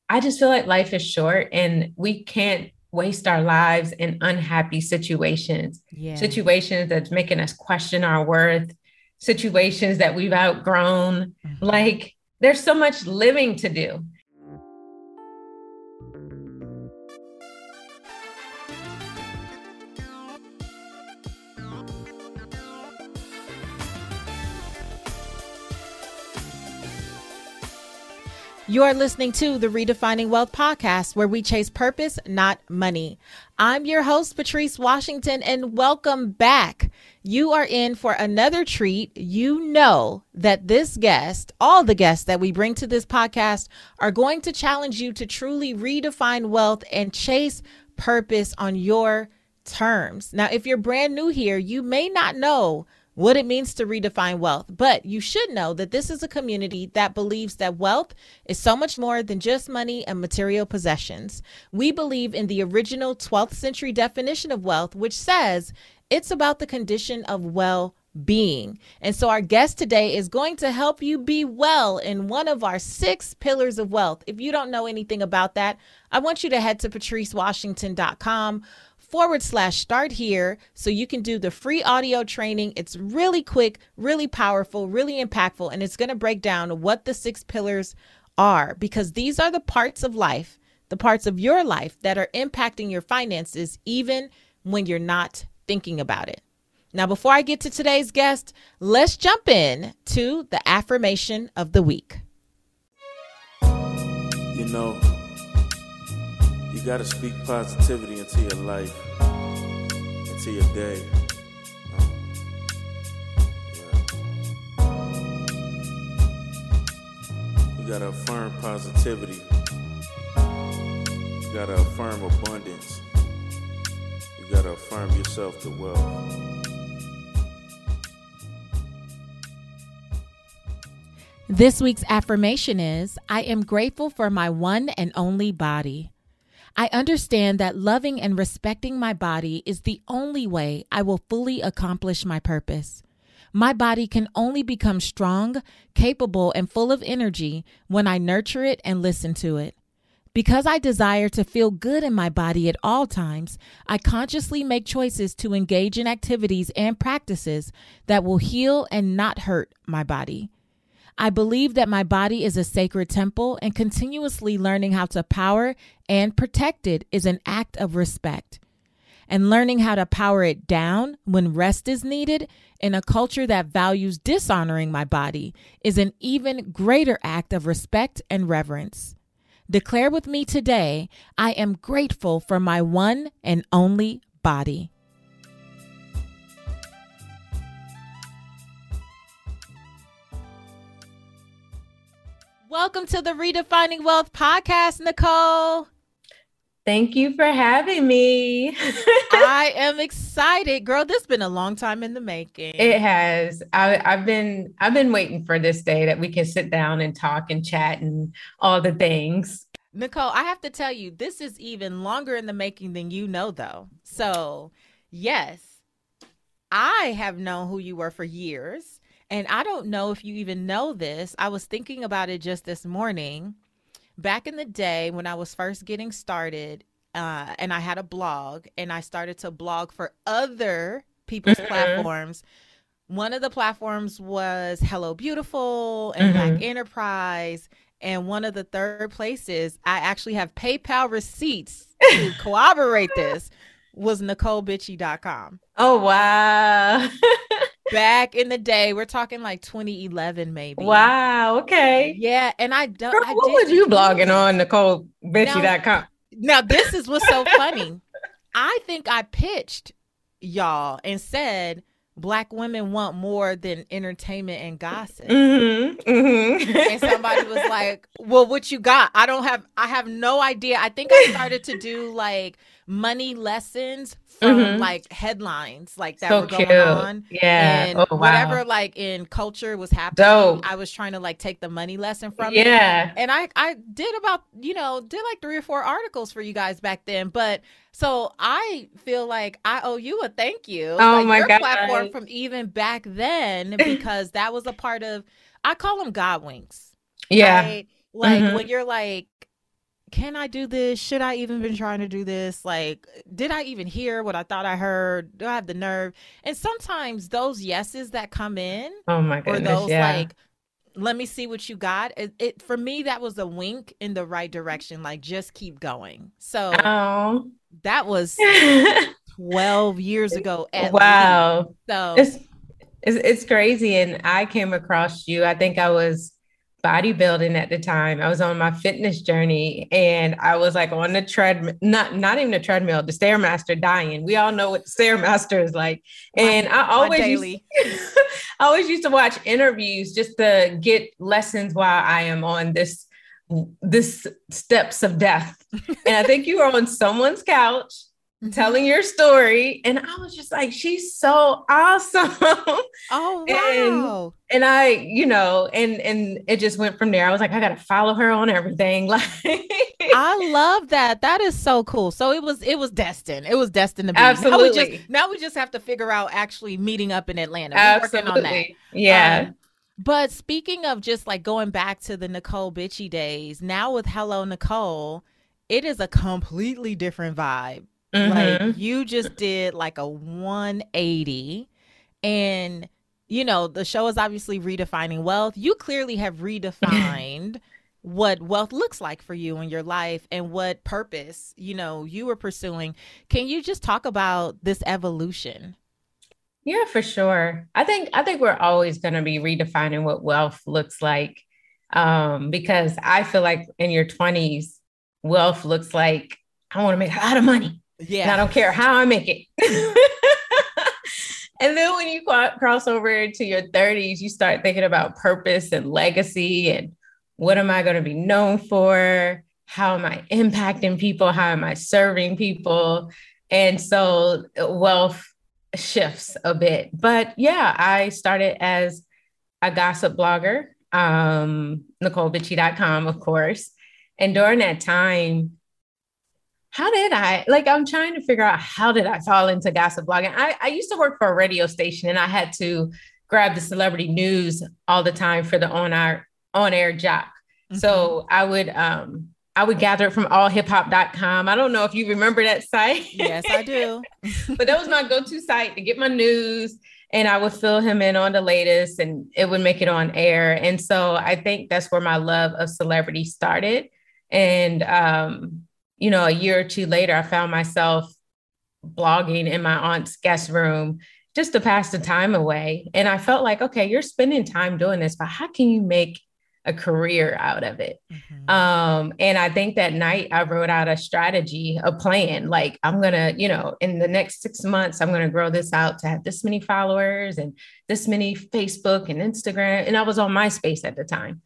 I just feel like life is short and we can't waste our lives in unhappy situations, Yeah. situations that's making us question our worth, situations that we've outgrown. Mhm. Like there's so much living to do. You are listening to the Redefining Wealth podcast, where we chase purpose, not money. I'm your host, Patrice Washington, and welcome back. You are in for another treat. You know that this guest, all the guests that we bring to this podcast, are going to challenge you to truly redefine wealth and chase purpose on your terms. Now, if you're brand new here, you may not know what it means to redefine wealth, but you should know that this is a community that believes that wealth is so much more than just money and material possessions. We believe in the original 12th century definition of wealth, which says it's about the condition of well-being. And so our guest today is going to help you be well in one of our 6 pillars of wealth. If you don't know anything about that, I want you to head to patricewashington.com/start here so you can do the free audio training. It's really quick, really powerful, really impactful, and it's going to break down what the 6 pillars are, because these are the parts of life, the parts of your life that are impacting your finances even when you're not thinking about it. Now, before I get to today's guest, let's jump in to the affirmation of the week. You know, you got to speak positivity into your life, into your day. You got to affirm positivity. You got to affirm abundance. You got to affirm yourself to wealth. This week's affirmation is, I am grateful for my one and only body. I understand that loving and respecting my body is the only way I will fully accomplish my purpose. My body can only become strong, capable, and full of energy when I nurture it and listen to it. Because I desire to feel good in my body at all times, I consciously make choices to engage in activities and practices that will heal and not hurt my body. I believe that my body is a sacred temple, and continuously learning how to power and protect it is an act of respect. And learning how to power it down when rest is needed in a culture that values dishonoring my body is an even greater act of respect and reverence. Declare with me today, I am grateful for my one and only body. Welcome to the Redefining Wealth podcast, Nicole. Thank you for having me. I am excited, girl. This has been a long time in the It making. has. I've been waiting for this day that we can sit down and talk and chat and all the things. Nicole, I have to tell you, this is even longer in the making than you know, though. So, yes, I have known who you were for years. And I don't know if you even know this. I was thinking about it just this morning. Back in the day when I was first getting started, and I had a blog and I started to blog for other people's Hmm. platforms. One of the platforms was Hello Beautiful and Black Hmm. Enterprise. And one of the third places, I actually have PayPal receipts to corroborate this, was NicoleBitchy.com. Oh, wow. Back in the day, we're talking like 2011 maybe. Wow. Okay. Yeah, and I don't Girl, I what was didn't you use blogging it. on, Now NicoleBitchy.com? now this is what's so funny. I think I pitched y'all and said black women want more than entertainment and gossip. Hmm. And Hmm. somebody was like, "Well, what you got?" I have no idea. I think I started to do like money lessons from Hmm. like headlines like that So were going cute. on, Yeah. and Oh, whatever wow. like in culture was happening, Dope. I was trying to like take the money lesson from it. Yeah. And I did about, did like 3 or 4 articles for you guys back then. But so I feel like I owe you a thank you, Oh like my your God. platform from even back then, because that was a part of, I call them God winks, Yeah. right? Like Hmm. when you're like, can I do this? Should I even been trying to do this? Like, did I even hear what I thought I heard? Do I have the nerve? And sometimes those yeses that come in, Oh my or goodness. those Yeah. like, let me see what you got. It for me, that was a wink in the right direction. Like, just keep going. So Oh. that was 12 years ago at least. Wow. So, It's, it's crazy. And I came across you. I think I was bodybuilding at the time. I was on my fitness journey and I was like on the treadmill, not even the treadmill, the Stairmaster dying. We all know what the Stairmaster is like. And I my always daily. I always used to watch interviews just to get lessons while I am on this steps of death. And I think you were on someone's couch telling your story. And I was just like, she's so awesome. Oh, wow. And I, and it just went from there. I was like, I got to follow her on everything. Like, I love that. That is so cool. So it was destined. It was destined to be. Absolutely. Now we just have to figure out actually meeting up in Atlanta. We're working on that. Absolutely. Yeah. But speaking of just like going back to the Nicole Bitchy days, now with Hello Nicole, it is a completely different vibe. Like you just did like a 180, and the show is obviously redefining wealth. You clearly have redefined what wealth looks like for you in your life and what purpose, you were pursuing. Can you just talk about this evolution? Yeah, for sure. I think we're always going to be redefining what wealth looks like. Because I feel like in your 20s, wealth looks like I want to make a lot of money. Yeah. And I don't care how I make it. And then when you cross over into your 30s, you start thinking about purpose and legacy and what am I going to be known for? How am I impacting people? How am I serving people? And so wealth shifts a bit. But yeah, I started as a gossip blogger, NicoleBitchy.com, of course. And during that time, I'm trying to figure out how did I fall into gossip blogging? I used to work for a radio station and I had to grab the celebrity news all the time for the on-air job. So I would gather it from allhiphop.com. I don't know if you remember that site. Yes, I do. But that was my go-to site to get my news. And I would fill him in on the latest and it would make it on air. And so I think that's where my love of celebrity started. And, a year or two later, I found myself blogging in my aunt's guest room just to pass the time away. And I felt like, okay, you're spending time doing this, but how can you make a career out of it? And I think that night I wrote out a strategy, a plan. Like I'm going to, in the next 6 months, I'm going to grow this out to have this many followers and this many Facebook and Instagram. And I was on MySpace at the time.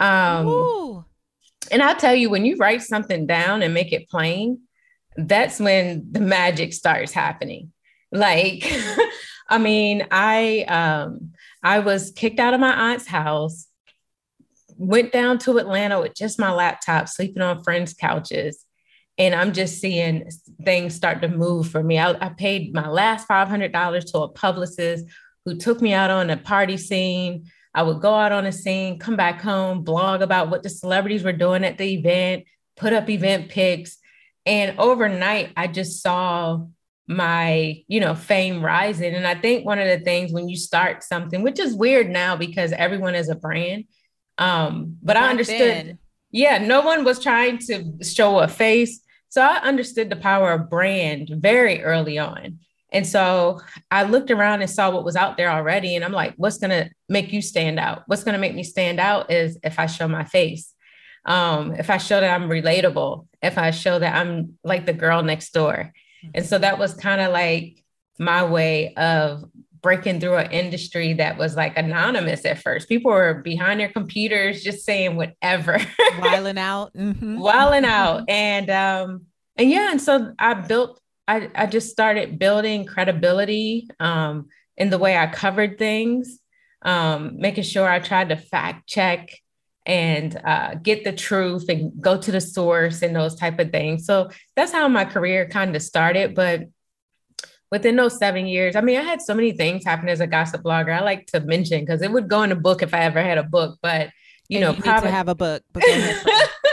And I'll tell you, when you write something down and make it plain, that's when the magic starts happening. Like, I mean, I was kicked out of my aunt's house, went down to Atlanta with just my laptop, sleeping on friends' couches. And I'm just seeing things start to move for me. I paid my last $500 to a publicist who took me out on a party scene. I would go out on a scene, come back home, blog about what the celebrities were doing at the event, put up event pics. And overnight, I just saw my, fame rising. And I think one of the things when you start something, which is weird now because everyone is a brand, but I understood, no one was trying to show a face. So I understood the power of brand very early on. And so I looked around and saw what was out there already. And I'm like, what's going to make you stand out? What's going to make me stand out is if I show my face. If I show that I'm relatable, if I show that I'm like the girl next door. And so that was kind of like my way of breaking through an industry that was like anonymous at first. People were behind their computers, just saying whatever. Wiling out. Wiling out. And so I just started building credibility in the way I covered things, making sure I tried to fact check and get the truth and go to the source and those type of things. So that's how my career kind of started. But within those 7 years, I mean, I had so many things happen as a gossip blogger. I like to mention because it would go in a book if I ever had a book, but you need to have a book. But go ahead.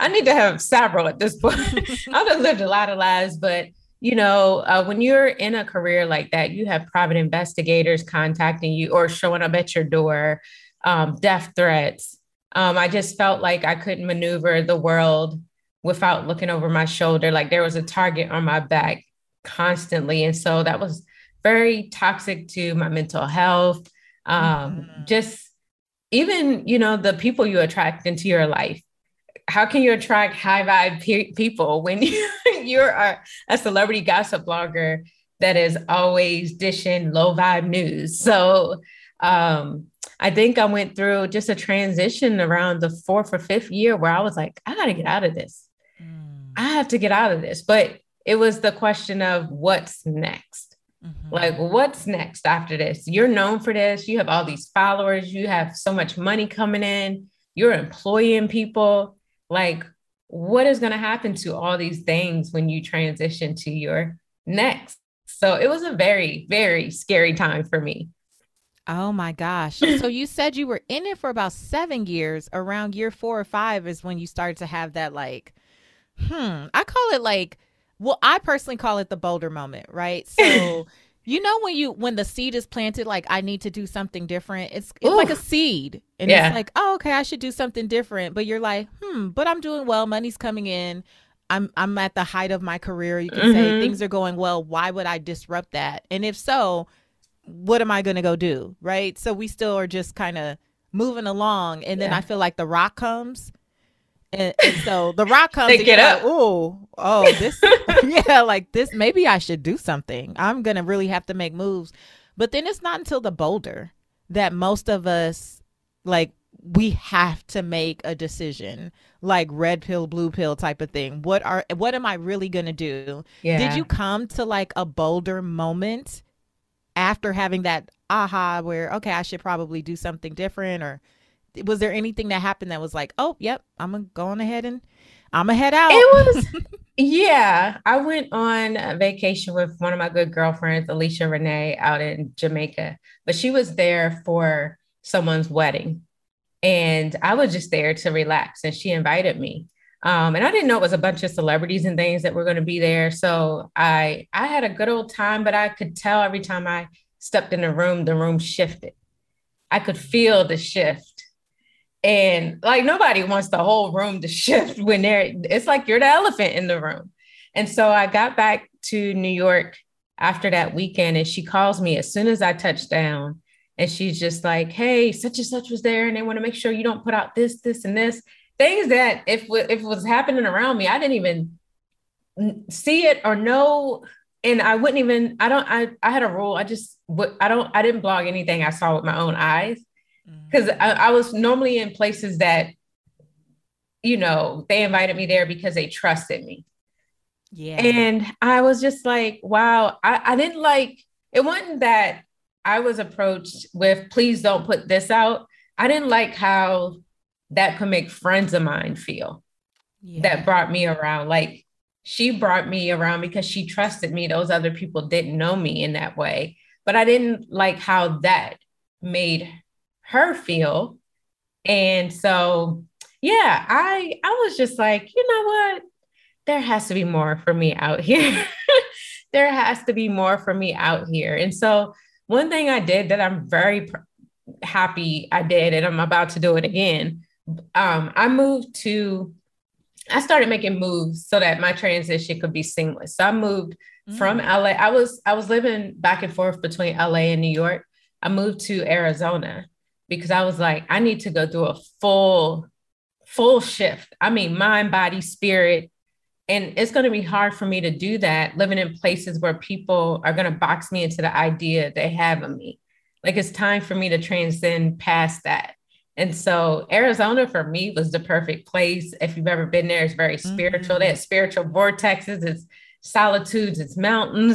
I need to have several at this point. I've lived a lot of lives, but when you're in a career like that, you have private investigators contacting you or showing up at your door, death threats. I just felt like I couldn't maneuver the world without looking over my shoulder. Like there was a target on my back constantly. And so that was very toxic to my mental health. Just even, the people you attract into your life. How can you attract high vibe people when you're a celebrity gossip blogger that is always dishing low vibe news? So I think I went through just a transition around the 4th or 5th year where I was like, I got to get out of this. I have to get out of this. But it was the question of what's next. Like, what's next after this? You're known for this. You have all these followers. You have so much money coming in. You're employing people. Like, what is going to happen to all these things when you transition to your next? So it was a very, very scary time for me. Oh my gosh. So you said you were in it for about 7 years. Around year 4 or 5 is when you started to have that like, I call it like, well, I personally call it the boulder moment, right? So, when the seed is planted, like I need to do something different. It's like a seed. And it's like, oh, okay, I should do something different. But you're like, but I'm doing well. Money's coming in. I'm at the height of my career. You can say things are going well. Why would I disrupt that? And if so, what am I going to go do? Right. So we still are just kind of moving along. And then I feel like the rock comes. And so the rock comes. They get up. Like, this. Like this. Maybe I should do something. I'm going to really have to make moves. But then it's not until the boulder that most of us, like, we have to make a decision, like red pill, blue pill type of thing. What am I really going to do? Yeah. Did you come to like a boulder moment after having that aha where, okay, I should probably do something different? Or was there anything that happened that was like, oh, yep, I'm going ahead and I'm going to head out? It was, yeah. I went on a vacation with one of my good girlfriends, Alicia Renee, out in Jamaica, but she was there for someone's wedding. And I was just there to relax, and she invited me. And I didn't know it was a bunch of celebrities and things that were going to be there. So I had a good old time, but I could tell every time I stepped in the room shifted. I could feel the shift. And like nobody wants the whole room to shift when it's like you're the elephant in the room. And so I got back to New York after that weekend, and she calls me as soon as I touched down. And she's just like, hey, such and such was there, and they want to make sure you don't put out this, and this. Things that if it was happening around me, I didn't even see it or know. And I wouldn't even, I had a rule. I didn't blog anything I saw with my own eyes, because I was normally in places that, they invited me there because they trusted me. Yeah. And I was just like, wow, I didn't like, it wasn't that I was approached with, please don't put this out. I didn't like how that could make friends of mine feel that brought me around. Like she brought me around because she trusted me. Those other people didn't know me in that way, but I didn't like how that made her feel. And so, yeah, I was just like, you know what? There has to be more for me out here. There has to be more for me out here. And so one thing I did that I'm very happy I did, and I'm about to do it again. I started making moves so that my transition could be seamless. So I moved from LA. I was living back and forth between LA and New York. I moved to Arizona because I was like, I need to go through a full shift. I mean, mind, body, spirit. And it's going to be hard for me to do that living in places where people are going to box me into the idea they have of me. Like it's time for me to transcend past that. And so Arizona for me was the perfect place. If you've ever been there, it's very spiritual. They have spiritual vortexes, it's solitudes, it's mountains.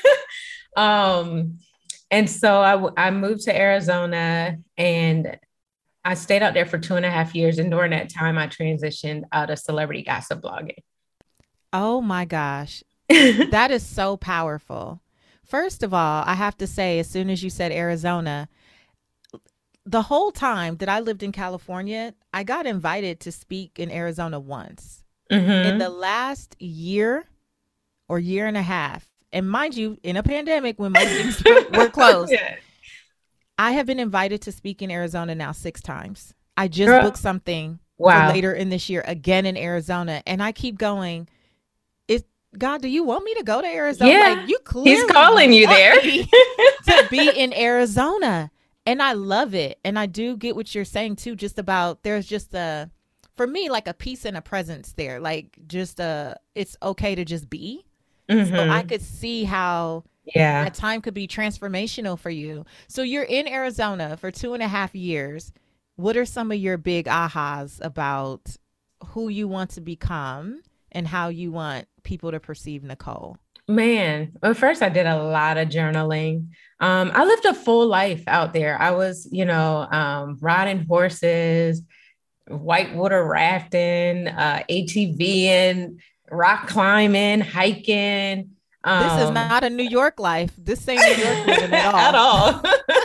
And so I moved to Arizona, and I stayed out there for 2.5 years. And during that time, I transitioned out of celebrity gossip blogging. Oh my gosh. That is so powerful. First of all, I have to say, as soon as you said Arizona, the whole time that I lived in California, I got invited to speak in Arizona once. In the Mm-hmm. last year or year and a half, and mind you, in a pandemic when most things were closed, Yeah. I have been invited to speak in Arizona now 6 times. I just booked Girl, something for wow. later in this year again in Arizona, and I keep going. Is God, do you want me to go to Arizona? Like, Yeah. you He's clearly calling you want there. me to be in Arizona. And I love it. And I do get what you're saying too, just about there's just for me, like a peace and a presence there. Like, just it's okay to just be. So I Mm-hmm. could see how Yeah. that time could be transformational for you. So you're in Arizona for 2.5 years. What are some of your big ahas about who you want to become and how you want people to perceive Nicole? Man, well, first I did a lot of journaling. I lived a full life out there. I was, riding horses, whitewater rafting, ATVing, rock climbing, hiking. This is Um, not a New York life. This ain't New York living at at all. all.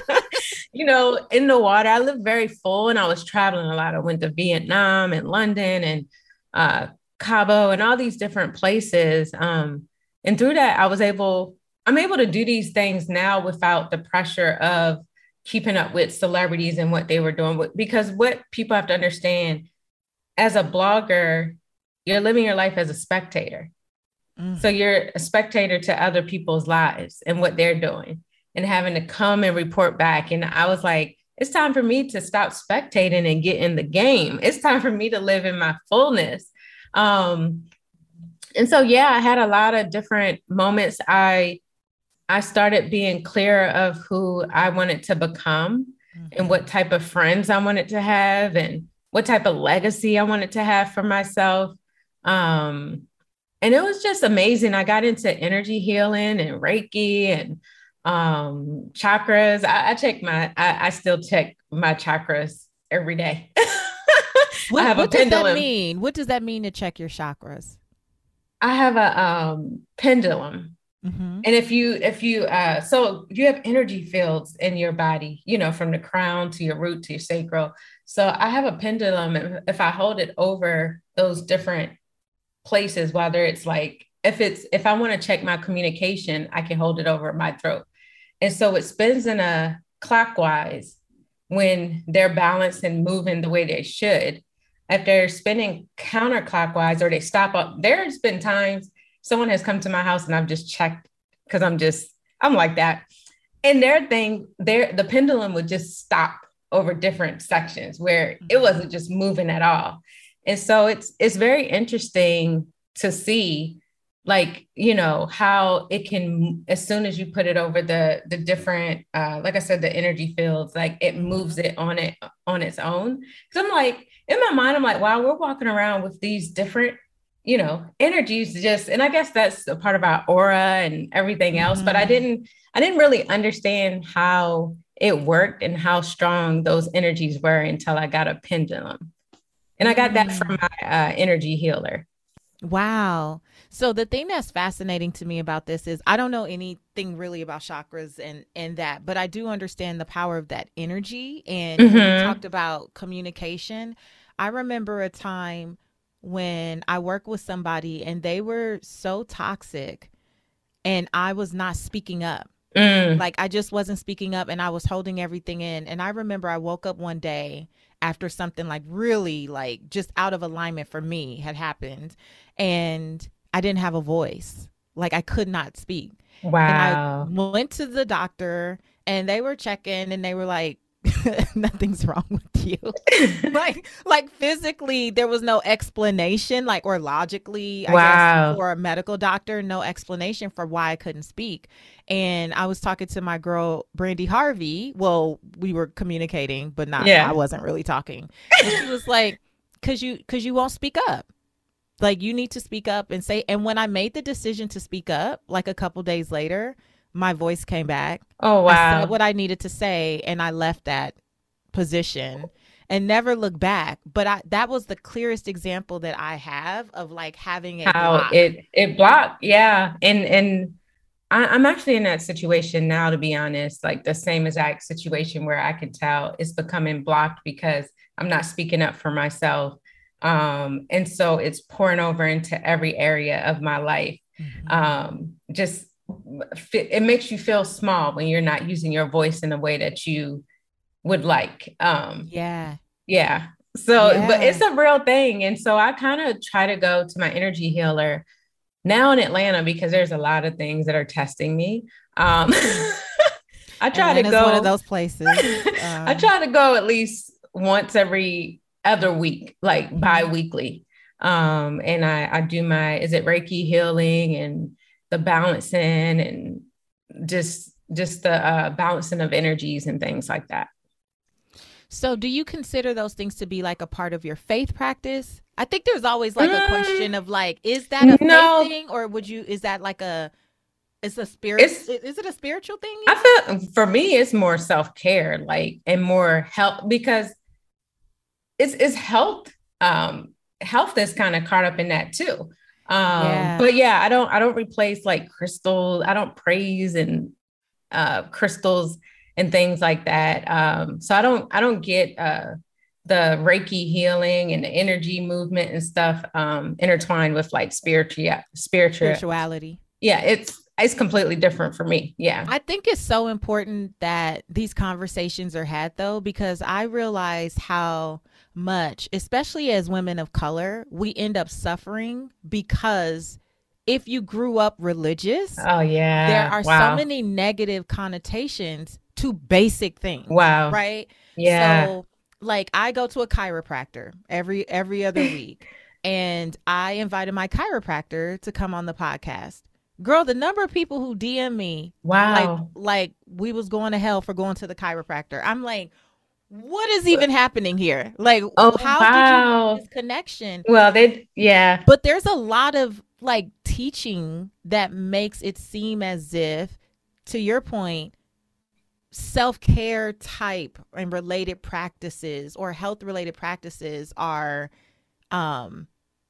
In the water, I lived very full and I was traveling a lot. I went to Vietnam and London and uh, Cabo and all these different places. And through that, I'm able to do these things now without the pressure of keeping up with celebrities and what they were doing. Because what people have to understand as a blogger, you're living your life as a spectator. Mm. So you're a spectator to other people's lives and what they're doing and having to come and report back. And I was like, it's time for me to stop spectating and get in the game. It's time for me to live in my fullness. Um, and so, yeah, I had a lot of different moments. I started being clear of who I wanted to become and Mm-hmm. what type of friends I wanted to have and what type of legacy I wanted to have for myself. Um, and it was just amazing. I got into energy healing and Reiki and chakras. I still check my chakras every day. I have a What does that pendulum. mean? What does that mean to check your chakras? I have a pendulum. Mm-hmm. And so you have energy fields in your body, from the crown to your root to your sacral. So I have a pendulum. And if I hold it over those different places, whether it's like, if I want to check my communication, I can hold it over my throat. And so it spins in a clockwise when they're balanced and moving the way they should. If they're spinning counterclockwise or they stop up, there's been times someone has come to my house and I've just checked because I'm like that. And the pendulum would just stop over different sections where it Mm-hmm. wasn't just moving at all. And so it's very interesting to see like, how it can, as soon as you put it over the different like I said, the energy fields, like it moves Mm-hmm. it on its own. Because I'm like, in my mind, I'm like, wow, we're walking around with these different energies, just, and I guess that's a part of our aura and everything else, but Mm-hmm. I didn't really understand how it worked and how strong those energies were until I got a pendulum. And I got that from Mm. my energy healer. Wow. So the thing that's fascinating to me about this is I don't know anything really about chakras and that, but I do understand the power of that energy. And when you Mm-hmm. talked about communication, I remember a time when I worked with somebody and they were so toxic and I was not speaking up. Mm. Like, I just wasn't speaking up and I was holding everything in. And I remember I woke up one day after something like really like just out of alignment for me had happened, and I didn't have a voice. Like, I could not speak. And I Wow. went to the doctor and they were checking and they were like, nothing's wrong with you. Like physically there was no explanation, like, or logically, I guess, Wow. for a medical doctor, no explanation for why I couldn't speak. And I was talking to my girl Brandy Harvey. Well, we were communicating, but not, I Yeah. wasn't really talking. And she was like, cause you won't speak up. Like, you need to speak up and say. And when I made the decision to speak up, like a couple days later, my voice came back. Oh, I said wow. what I needed to say and I left that position and never look back. But that was the clearest example that I have of like having a How block. it blocked. Yeah. And I'm actually in that situation now, to be honest, like the same exact situation where I can tell it's becoming blocked because I'm not speaking up for myself. And so it's pouring over into every area of my life. Just it makes you feel small when you're not using your voice in a way that you would like. Yeah. Yeah. So, but it's Yeah. a real thing. And so I kind of try to go to my energy healer now in Atlanta because there's a lot of things that are testing me. I try to Atlanta's one of go, those places. I try to go at least once every other week, like Mhm. bi-weekly. And I do my, is it Reiki healing and the balancing and just the balancing of energies and things like that. So, do you consider those things to be like a part of your faith practice? I think there's always like a Mm, question of like, is that a faith no, thing, or would you? Is that like a? It's a spirit. it's Is it a spiritual thing? You think? I feel for me it's more self-care, like and more help because it's health. Health is kind of caught up in that too. Yeah. But yeah, I don't replace like crystals. I don't praise and crystals and things like that. So I don't get the Reiki healing and the energy movement and stuff intertwined with like spiritual. Spirituality. Yeah, it's completely different for me. Yeah. I think it's so important that these conversations are had though, because I realize how much, especially as women of color, we end up suffering because if you grew up religious, Oh there yeah. are so Wow. many negative connotations to basic things, Wow. right? Yeah. So, like I go to a chiropractor every other week, and I invited my chiropractor to come on the podcast. Girl, the number of people who DM me Wow. like we was going to hell for going to the chiropractor. I'm like, what is even happening here? Like, Oh how did you make wow. this connection? Well, they yeah. But there's a lot of like teaching that makes it seem as if, to your point, self-care type and related practices or health related practices are um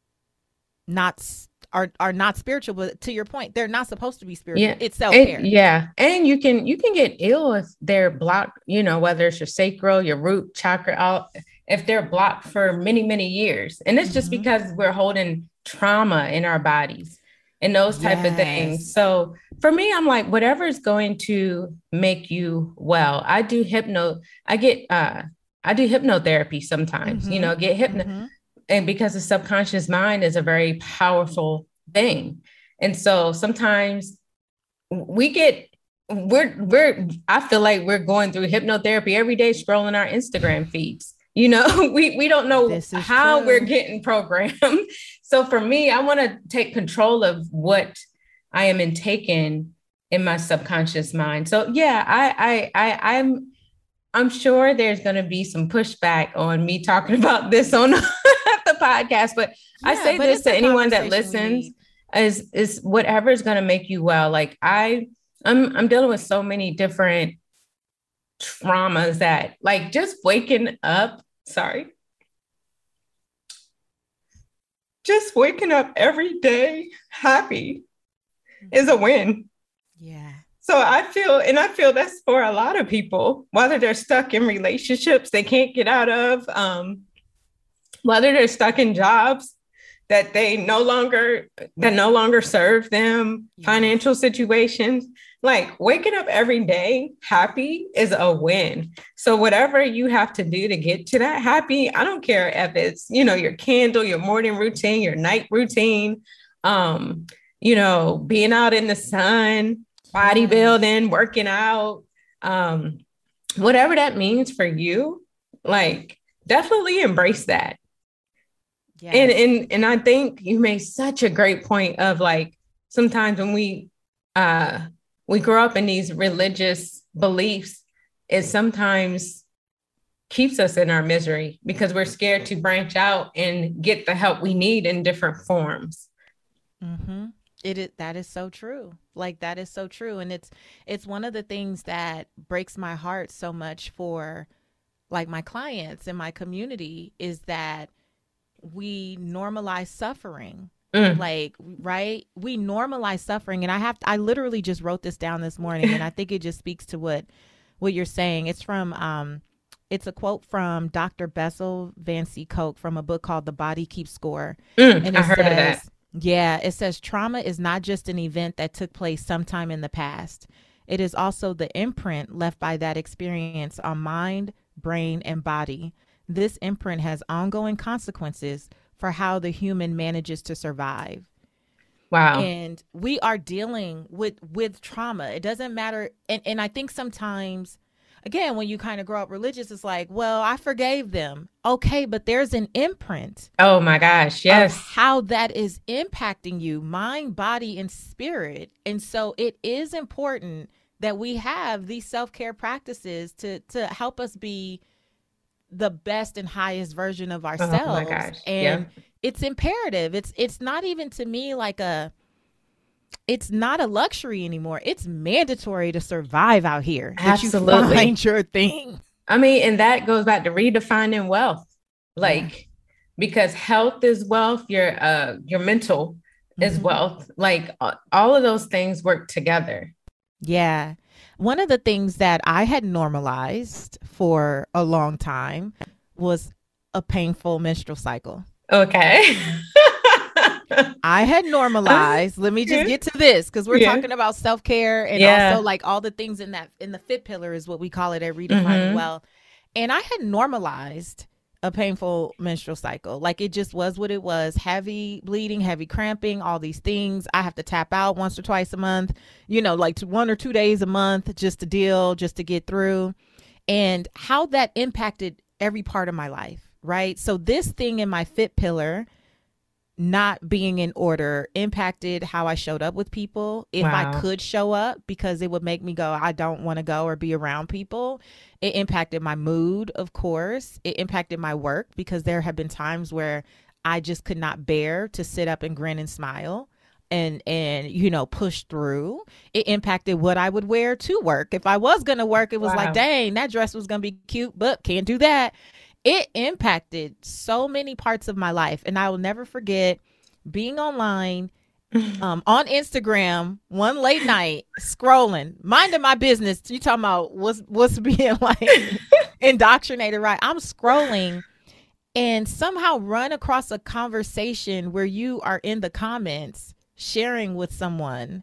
not are not spiritual, but to your point, they're not supposed to be spiritual. Yeah. It's And self-care. yeah. And you can get ill if they're blocked, whether it's your sacral, your root chakra, all if they're blocked for many, many years. And it's just Mm-hmm. because we're holding trauma in our bodies and those type of things. Yes. So for me, I'm like, whatever is going to make you well. I do hypnotherapy sometimes, Mm-hmm. get hypno Mm-hmm. and because the subconscious mind is a very powerful thing. And so sometimes we get we're I feel like we're going through hypnotherapy every day scrolling our Instagram feeds. We don't know This is how we're true. getting programmed. So for me, I want to take control of what I am intaking in my subconscious mind. So yeah, I'm sure there's going to be some pushback on me talking about this on the podcast, but I Yeah, say but this it's to a anyone that conversation we listens need. is whatever is going to make you well. Like I'm dealing with so many different traumas that like just waking up, sorry, just waking up every day happy is a win. Yeah. So I feel that's for a lot of people, whether they're stuck in relationships they can't get out of, whether they're stuck in jobs that no longer serve them, Yes. financial situations. Like waking up every day happy is a win. So whatever you have to do to get to that happy, I don't care if it's, your candle, your morning routine, your night routine, um, being out in the sun, Yes. bodybuilding, working out, um, whatever that means for you, like definitely embrace that. And Yes. and and I think you made such a great point of like sometimes when uh we grow up in these religious beliefs, it sometimes keeps us in our misery because we're scared to branch out and get the help we need in different forms. Mm-hmm. It is, that is so true. Like that is so true. And it's one of the things that breaks my heart so much for like my clients and my community is that we normalize suffering. Like, right? We normalize suffering. And I literally just wrote this down this morning, and I think it just speaks to what you're saying. It's from it's a quote from Dr. Bessel Van C. Koch from a book called The Body Keeps Score. And I it heard of that. says, yeah, it says trauma is not just an event that took place sometime in the past. It is also the imprint left by that experience on mind, brain, and body. This imprint has ongoing consequences for how the human manages to survive. Wow. And we are dealing with trauma. It doesn't matter. And I think sometimes, again, when you kind of grow up religious, it's like, well, I forgave them. Okay, but there's an imprint Oh my gosh. of Yes. how that is impacting you, mind, body, and spirit. And so it is important that we have these self-care practices to help us be the best and highest version of Oh my ourselves. gosh. Yeah. And it's imperative. It's not even to me like it's not a luxury anymore. It's mandatory to survive out here. That you Absolutely. find your thing. I mean, and that goes back to redefining wealth. Yeah. Like, because health is wealth, your mental is Mhm. wealth. Like all of those things work together. Yeah. One of the things that I had normalized for a long time was a painful menstrual cycle. Okay. I had normalized. Let me just get to this because we're Yeah. talking about self-care and Yeah. also like all the things in the fit pillar is what we call it at Redefining Mhm. Wealth. And I had normalized a painful menstrual cycle. Like it just was what it was. Heavy bleeding, heavy cramping, all these things. I have to tap out once or twice a month, like 1 or 2 days a month just to get through. And how that impacted every part of my life, right? So this thing in my fit pillar not being in order impacted how I showed up with people. If I Wow. could show up, because it would make me go, I don't want to go or be around people. It impacted my mood, of course. It impacted my work because there have been times where I just could not bear to sit up and grin and smile and push through. It impacted what I would wear to work. If I was going to work, it was like, Wow. dang, that dress was going to be cute, but can't do that. It impacted so many parts of my life. And I will never forget being online on Instagram one late night, scrolling, minding my business. You talking about what's being like indoctrinated, right? I'm scrolling and somehow run across a conversation where you are in the comments sharing with someone,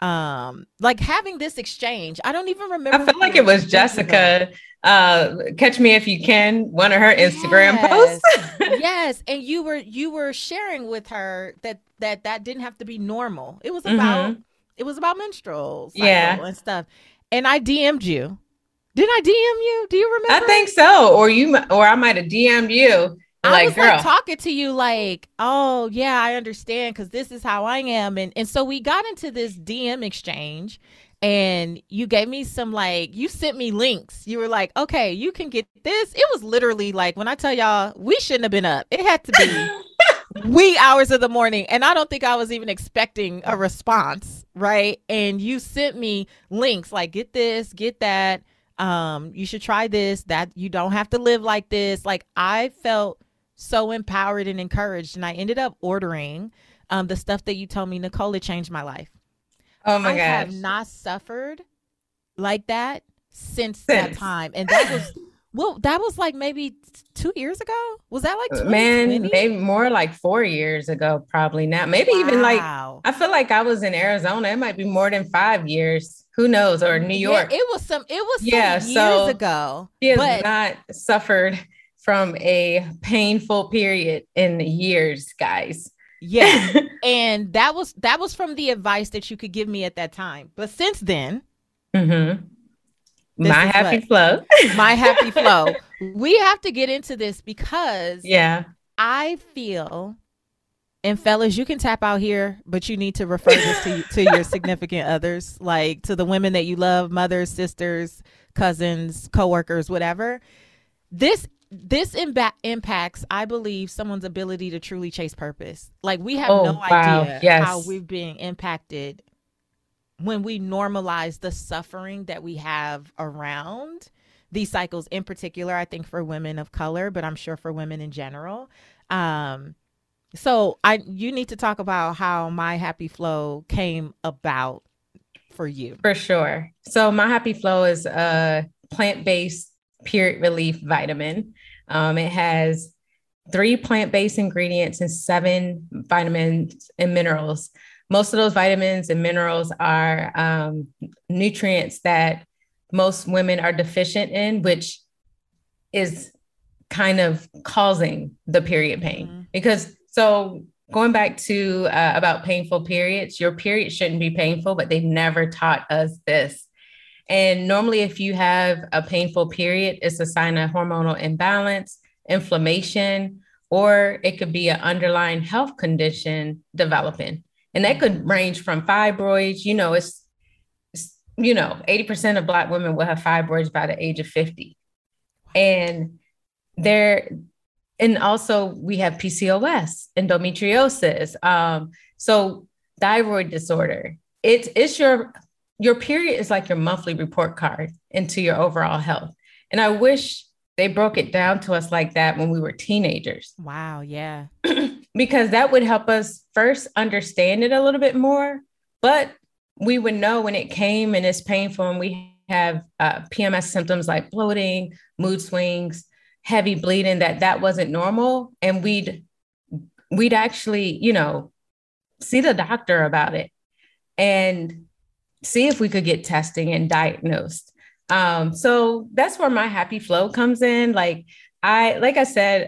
like having this exchange. I don't even remember. I felt like it was Jessica. Catch Me If You Can, one of her Instagram posts. Yes, and you were sharing with her that didn't have to be normal. It was about menstrual cycle and stuff. And I DM'd you. Did I DM you? Do you remember? I think so. Or I might have DM'd you. I was girl, like talking to you like, oh yeah, I understand because this is how I am. And so we got into this DM exchange and you gave me some you sent me links. You were like, okay, you can get this. It was literally like, when I tell y'all, we shouldn't have been up. It had to be wee hours of the morning. And I don't think I was even expecting a response, right? And you sent me links like, get this, get that. You should try this, that you don't have to live like this. Like I felt so empowered and encouraged. And I ended up ordering the stuff that you told me, Nicole. It changed my life. oh my I gosh. have not suffered like that since that time. And that was like maybe 2 years ago. Was that like 2020? Man, maybe more like 4 years ago, probably now. Maybe even like, Wow. I feel like I was in Arizona. It might be more than 5 years. Who knows? Or New York. Yeah, it was some Yeah, years so ago. She has But not suffered from a painful period in years, guys. yeah. And that was from the advice that you could give me at that time. But since then, Mm-hmm. This My is happy what- flow. my happy flow. We have to get into this because Yeah. I feel, and fellas, you can tap out here, but you need to refer this to your significant others, like to the women that you love, mothers, sisters, cousins, coworkers, whatever. This impacts, I believe, someone's ability to truly chase purpose. Like we have Oh, no wow. idea Yes. how we're being impacted when we normalize the suffering that we have around these cycles, in particular, I think for women of color, but I'm sure for women in general. So you need to talk about how My Happy Flow came about for you. For sure. So My Happy Flow is a plant-based period relief vitamin. It has 3 plant-based ingredients and 7 vitamins and minerals. Most of those vitamins and minerals are nutrients that most women are deficient in, which is kind of causing the period pain. Mm-hmm. Because so going back to about painful periods, your period shouldn't be painful, but they've never taught us this. And normally, if you have a painful period, it's a sign of hormonal imbalance, inflammation, or it could be an underlying health condition developing. And that could range from fibroids, it's 80% of Black women will have fibroids by the age of 50. And also we have PCOS, endometriosis. So thyroid disorder. It's your period is like your monthly report card into your overall health. And I wish they broke it down to us like that when we were teenagers. Wow. Yeah. Because that would help us first understand it a little bit more, but we would know when it came and it's painful and we have PMS symptoms like bloating, mood swings, heavy bleeding, that wasn't normal. And we'd actually, see the doctor about it and see if we could get testing and diagnosed. So that's where My Happy Flow comes in. Like I said,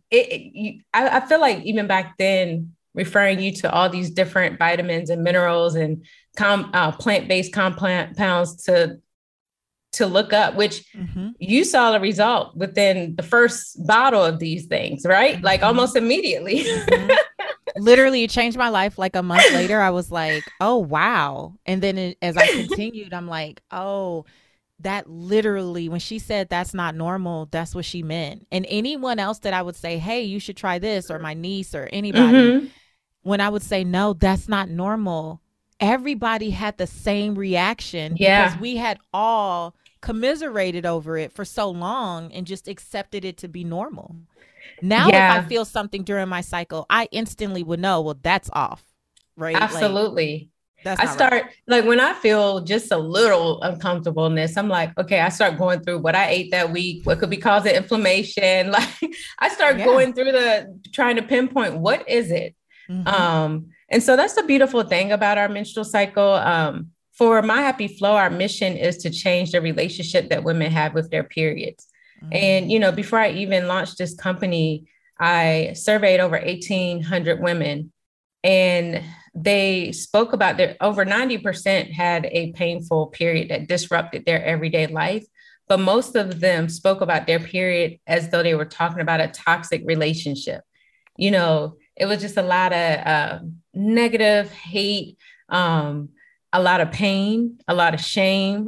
I feel like even back then, referring you to all these different vitamins and minerals and plant-based compounds to look up, which you saw the result within the first bottle of these things, right? Like almost immediately. Literally, it changed my life. Like a month later, I was like, oh, wow. And then as I continued, I'm like, oh, that literally, when she said that's not normal, that's what she meant. And anyone else that I would say, hey, you should try this, or my niece or anybody, when I would say, no, that's not normal, everybody had the same reaction because we had all commiserated over it for so long and just accepted it to be normal. Now, if I feel something during my cycle, I instantly would know, well, that's off. Right. Absolutely. I start like when I feel just a little uncomfortableness, I'm like, okay, I start going through what I ate that week, what could be causing inflammation. Like I start going through trying to pinpoint what is it. And so that's the beautiful thing about our menstrual cycle. For My Happy Flow, our mission is to change the relationship that women have with their periods. And, before I even launched this company, I surveyed over 1,800 women, and they spoke about over 90% had a painful period that disrupted their everyday life. But most of them spoke about their period as though they were talking about a toxic relationship. It was just a lot of negative hate, a lot of pain, a lot of shame.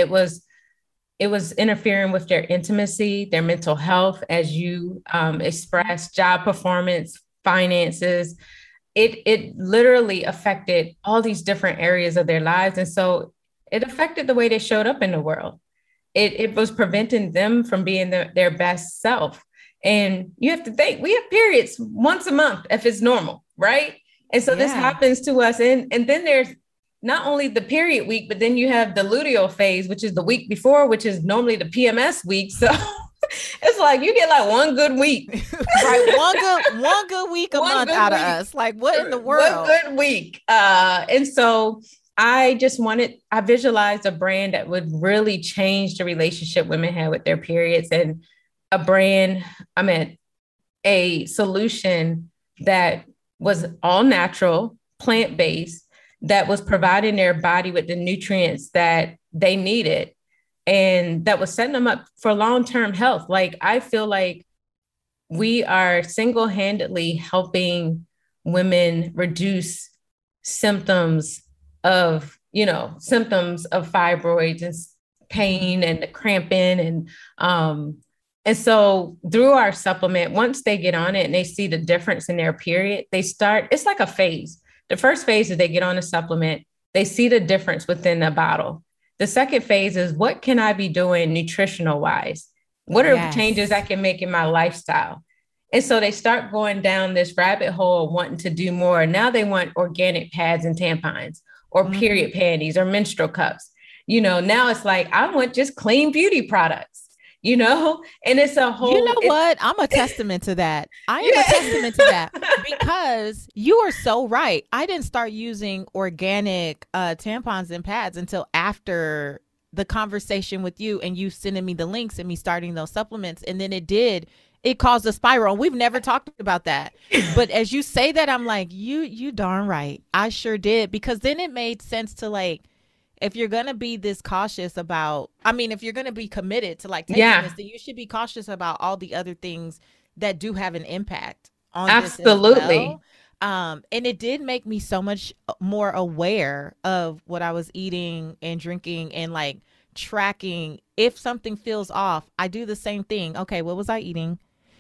It was interfering with their intimacy, their mental health, as you expressed, job performance, finances. It literally affected all these different areas of their lives. And so it affected the way they showed up in the world. It was preventing them from being their best self. And you have to think, we have periods once a month if it's normal, right? And so this happens to us. And then there's not only the period week, but then you have the luteal phase, which is the week before, which is normally the PMS week. So it's like you get like one good week. Right. One good week a month out of us. Like what in the world? One good week. And so I visualized a brand that would really change the relationship women had with their periods, and a solution that was all natural, plant-based, that was providing their body with the nutrients that they needed, and that was setting them up for long-term health. Like, I feel like we are single-handedly helping women reduce symptoms of fibroids and pain and the cramping. And so through our supplement, once they get on it and they see the difference in their period, it's like a phase. The first phase is they get on a supplement, they see the difference within the bottle. The second phase is, what can I be doing nutritional wise? What are changes I can make in my lifestyle? And so they start going down this rabbit hole, wanting to do more. Now they want organic pads and tampons or period panties or menstrual cups. Now it's like, I want just clean beauty products, and it's a whole. You know what? I'm a testament to that. I am a testament to that because you are so right. I didn't start using organic tampons and pads until after the conversation with you and you sending me the links and me starting those supplements. And then it caused a spiral. We've never talked about that. But as you say that, I'm like, you darn right. I sure did. Because then it made sense to like, if you're going to be this cautious about, if you're going to be committed to like taking this, then you should be cautious about all the other things that do have an impact on Absolutely. this as well. And it did make me so much more aware of what I was eating and drinking and like tracking. If something feels off, I do the same thing. Okay, what was I eating?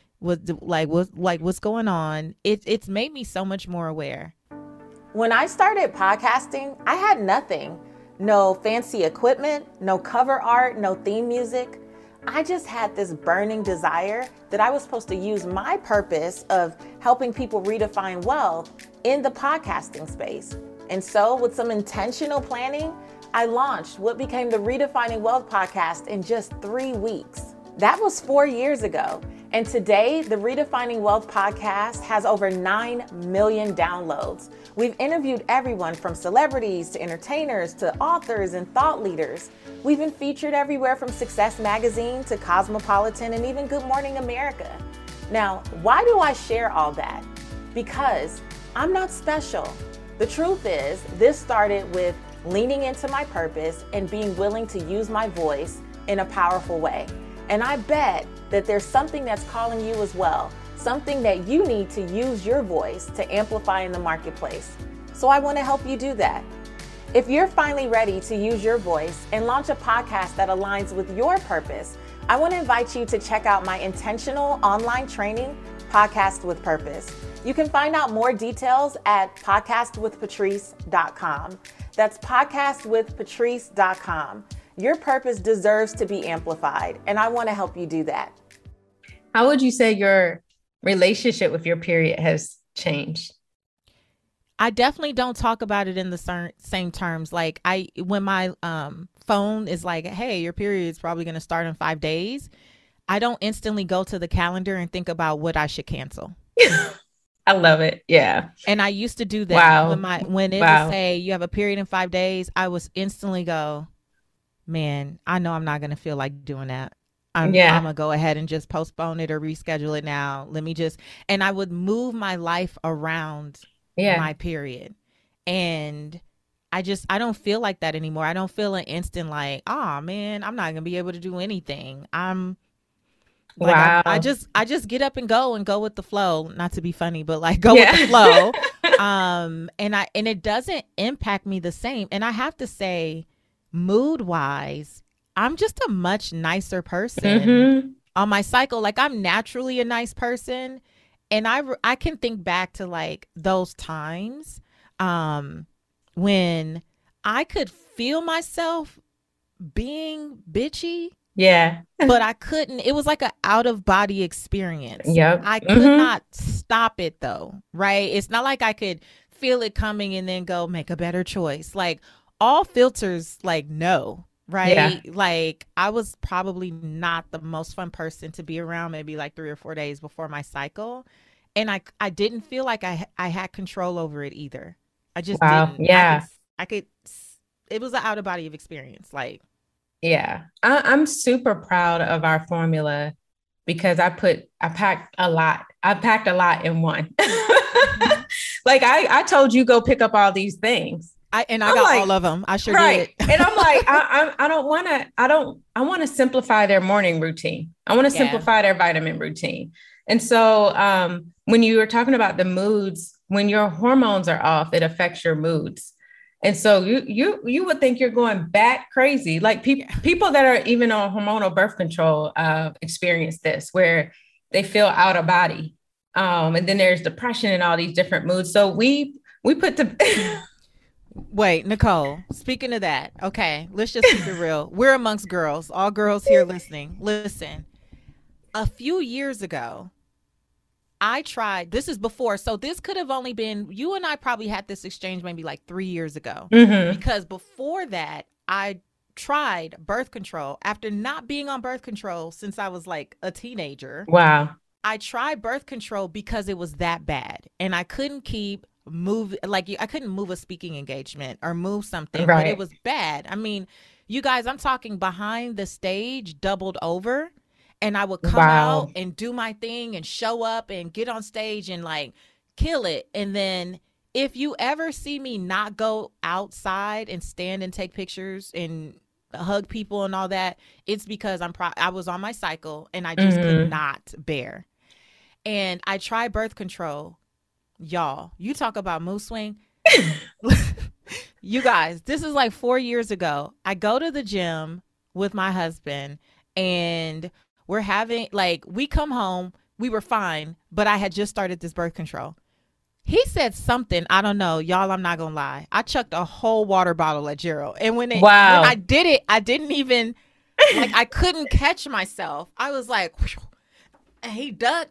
What's going on? It's made me so much more aware. When I started podcasting, I had nothing. No fancy equipment, no cover art, no theme music. I just had this burning desire that I was supposed to use my purpose of helping people redefine wealth in the podcasting space. And so with some intentional planning, I launched what became the Redefining Wealth podcast in just 3 weeks. That was 4 years ago. And today, the Redefining Wealth podcast has over 9 million downloads. We've interviewed everyone from celebrities to entertainers to authors and thought leaders. We've been featured everywhere from Success Magazine to Cosmopolitan and even Good Morning America. Now, why do I share all that? Because I'm not special. The truth is, this started with leaning into my purpose and being willing to use my voice in a powerful way. And I bet that there's something that's calling you as well, something that you need to use your voice to amplify in the marketplace. So I want to help you do that. If you're finally ready to use your voice and launch a podcast that aligns with your purpose, I want to invite you to check out my intentional online training, Podcast with Purpose. You can find out more details at podcastwithpatrice.com. That's podcastwithpatrice.com. Your purpose deserves to be amplified, and I want to help you do that. How would you say your relationship with your period has changed? I definitely don't talk about it in the same terms. Like when my phone is like, hey, your period is probably going to start in 5 days, I don't instantly go to the calendar and think about what I should cancel. I love it. Yeah. And I used to do that. Wow. When it would say you have a period in 5 days, I was instantly go, man, I know I'm not going to feel like doing that. I'm going to go ahead and just postpone it or reschedule it now. And I would move my life around my period. And I don't feel like that anymore. I don't feel an instant like, oh man, I'm not going to be able to do anything. I just get up and go with the flow, not to be funny, but like go with the flow. And it doesn't impact me the same. And I have to say, mood wise, I'm just a much nicer person on my cycle. Like I'm naturally a nice person. And I can think back to like those times when I could feel myself being bitchy. Yeah. But I couldn't. It was like an out of body experience. Yep. I could not stop it though. Right. It's not like I could feel it coming and then go make a better choice. Like all filters, like no. Right. Yeah. Like I was probably not the most fun person to be around, maybe like 3 or 4 days before my cycle. And I didn't feel like I had control over it either. I just didn't. Yeah. I could, it was an out of body of experience. Like, yeah, I'm super proud of our formula because I packed a lot. I packed a lot in one. Like I told you, go pick up all these things. I got like, all of them. I sure did. And I'm like, I want to simplify their morning routine. I want to simplify their vitamin routine. And so when you were talking about the moods, when your hormones are off, it affects your moods. And so you would think you're going bat crazy. Like people that are even on hormonal birth control experience this, where they feel out of body. And then there's depression and all these different moods. So we put the... Wait, Nicole, speaking of that, okay, let's just keep it real. We're amongst girls, all girls here listening. Listen, a few years ago, I tried, this is before, so this could have only been, you and I probably had this exchange maybe like 3 years ago. Because before that, I tried birth control after not being on birth control since I was like a teenager. Wow. I tried birth control because it was that bad, and I couldn't I couldn't move a speaking engagement or move something, but it was bad. I mean, you guys, I'm talking behind the stage, doubled over, and I would come out and do my thing and show up and get on stage and like kill it. And then if you ever see me not go outside and stand and take pictures and hug people and all that, it's because I was on my cycle and I just could not bear. And I tried birth control. Y'all, you talk about mood swing. You guys, this is like 4 years ago. I go to the gym with my husband and we're having, like, we come home, we were fine, but I had just started this birth control. He said something, I don't know, y'all, I'm not gonna lie. I chucked a whole water bottle at Gerald. And when I did it, I didn't even, like, I couldn't catch myself. I was like, whew, and he ducked.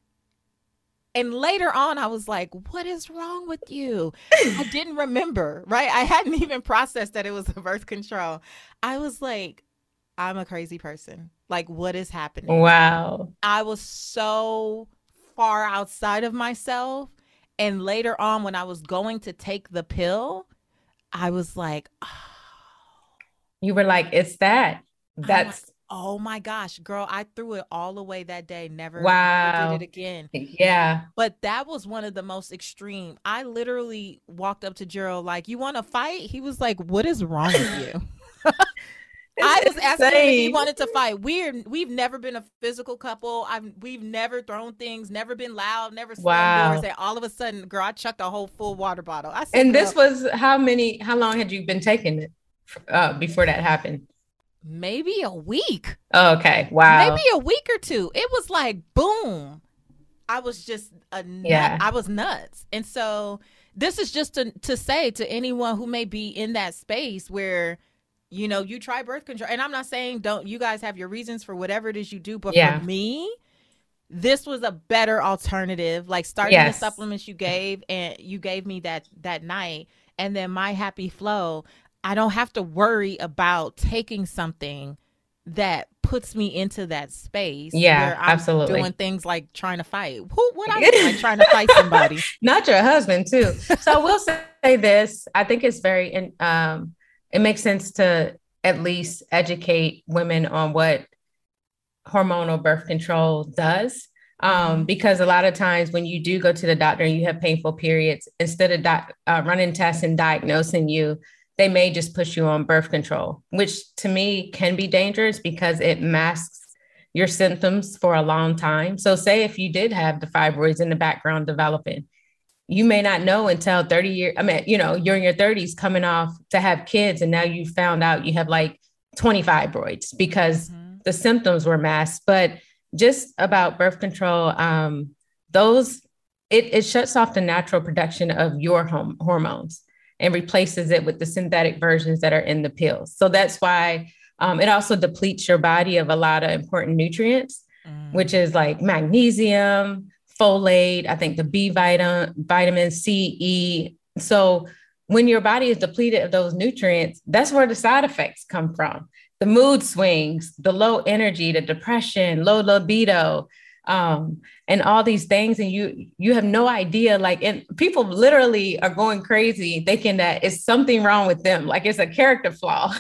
And later on, I was like, what is wrong with you? I didn't remember, right? I hadn't even processed that it was a birth control. I was like, I'm a crazy person. Like, what is happening? Wow. I was so far outside of myself. And later on, when I was going to take the pill, I was like, oh. You were like, it's that. That's. Oh my gosh, girl, I threw it all away that day. Never did it again. Yeah. But that was one of the most extreme. I literally walked up to Gerald like, you want to fight? He was like, what is wrong with you? I was asking him if he wanted to fight. We've never been a physical couple. We've never thrown things, never been loud, never slammed doors. And all of a sudden, girl, I chucked a whole full water bottle. And this was how long had you been taking it before that happened? Maybe a week. Oh, okay. Wow. Maybe a week or two. It was like, boom. I was just I was nuts. And so this is just to say to anyone who may be in that space where, you know, you try birth control. And I'm not saying don't you guys have your reasons for whatever it is you do. But for me, this was a better alternative. Like starting the supplements you gave me that night. And then My Happy Flow. I don't have to worry about taking something that puts me into that space. Yeah, where I'm absolutely. Doing things like trying to fight. What I do like trying to fight somebody? Not your husband too. So I will say this. I think it's very, it makes sense to at least educate women on what hormonal birth control does. Because a lot of times when you do go to the doctor and you have painful periods, instead of running tests and diagnosing you, they may just push you on birth control, which to me can be dangerous because it masks your symptoms for a long time. So say if you did have the fibroids in the background developing, you may not know until 30 years. I mean, you know, you're in your 30s coming off to have kids. And now you found out you have like 20 fibroids because the symptoms were masked. But just about birth control, it shuts off the natural production of your hormones and replaces it with the synthetic versions that are in the pills. So that's why it also depletes your body of a lot of important nutrients, which is like magnesium, folate, I think the B vitamin C, E. So when your body is depleted of those nutrients, that's where the side effects come from. The mood swings, the low energy, the depression, low libido, and all these things. And you have no idea, like, and people literally are going crazy thinking that it's something wrong with them. Like it's a character flaw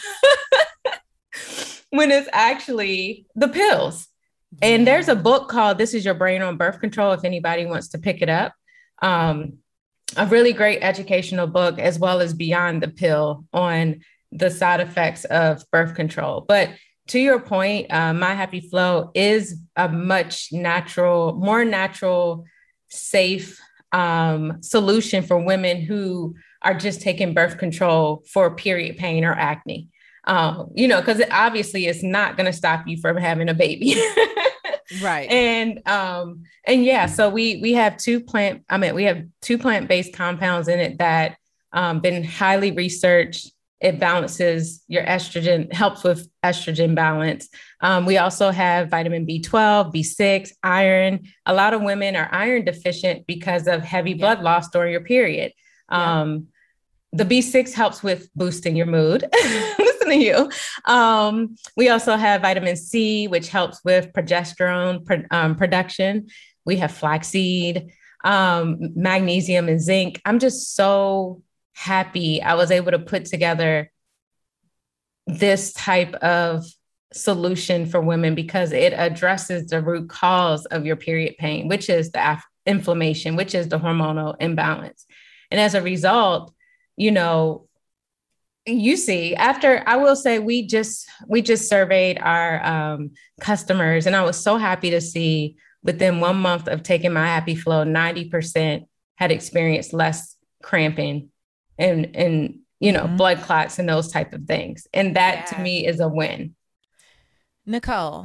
when it's actually the pills. And there's a book called This Is Your Brain on Birth Control. If anybody wants to pick it up, a really great educational book, as well as Beyond the Pill on the side effects of birth control. But to your point, My Happy Flow is a much more natural, safe solution for women who are just taking birth control for period pain or acne. You know, because obviously it's not going to stop you from having a baby. Right. And yeah, so we have two plant-based compounds in it that been highly researched It balances your estrogen, helps with estrogen balance. We also have vitamin B12, B6, iron. A lot of women are iron deficient because of heavy blood loss during your period. The B6 helps with boosting your mood. Listen to you. We also have vitamin C, which helps with progesterone production. We have flaxseed, magnesium and zinc. I'm just so happy I was able to put together this type of solution for women because it addresses the root cause of your period pain, which is the inflammation, which is the hormonal imbalance. And as a result, you see, after I will say we just surveyed our customers, and I was so happy to see within 1 month of taking my Happy Flow, 90% had experienced less cramping and blood clots and those type of things. And that to me is a win. Nicole,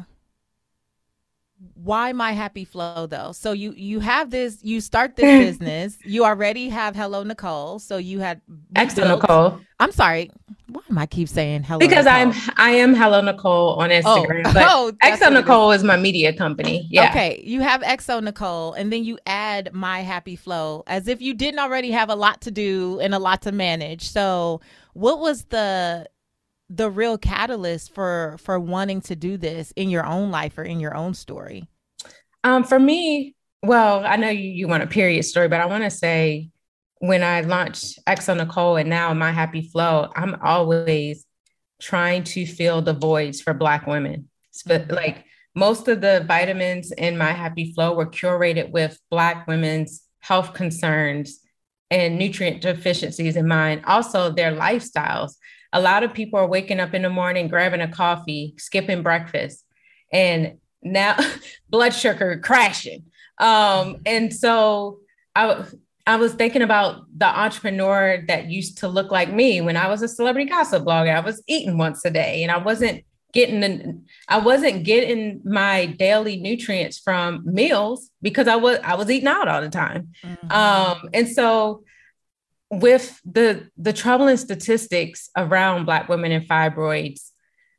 why My Happy Flow though? So you have this, you start this business, you already have Hello Nicole. So you had Exo Nicole. I'm sorry. Why am I keep saying Hello Because Nicole? I am Hello Nicole on Instagram. But Exo Nicole is my media company. Yeah. Okay. You have Exo Nicole and then you add My Happy Flow as if you didn't already have a lot to do and a lot to manage. So what was the real catalyst for wanting to do this in your own life or in your own story? For me, well, I know you want a period story, but I want to say when I launched Exo Nicole and now My Happy Flow, I'm always trying to fill the voids for Black women. But like most of the vitamins in My Happy Flow were curated with Black women's health concerns and nutrient deficiencies in mind, also their lifestyles. A lot of people are waking up in the morning, grabbing a coffee, skipping breakfast, and now blood sugar crashing. And so I was thinking about the entrepreneur that used to look like me when I was a celebrity gossip blogger. I was eating once a day and I wasn't getting my daily nutrients from meals because I was eating out all the time. And so with the troubling statistics around Black women and fibroids,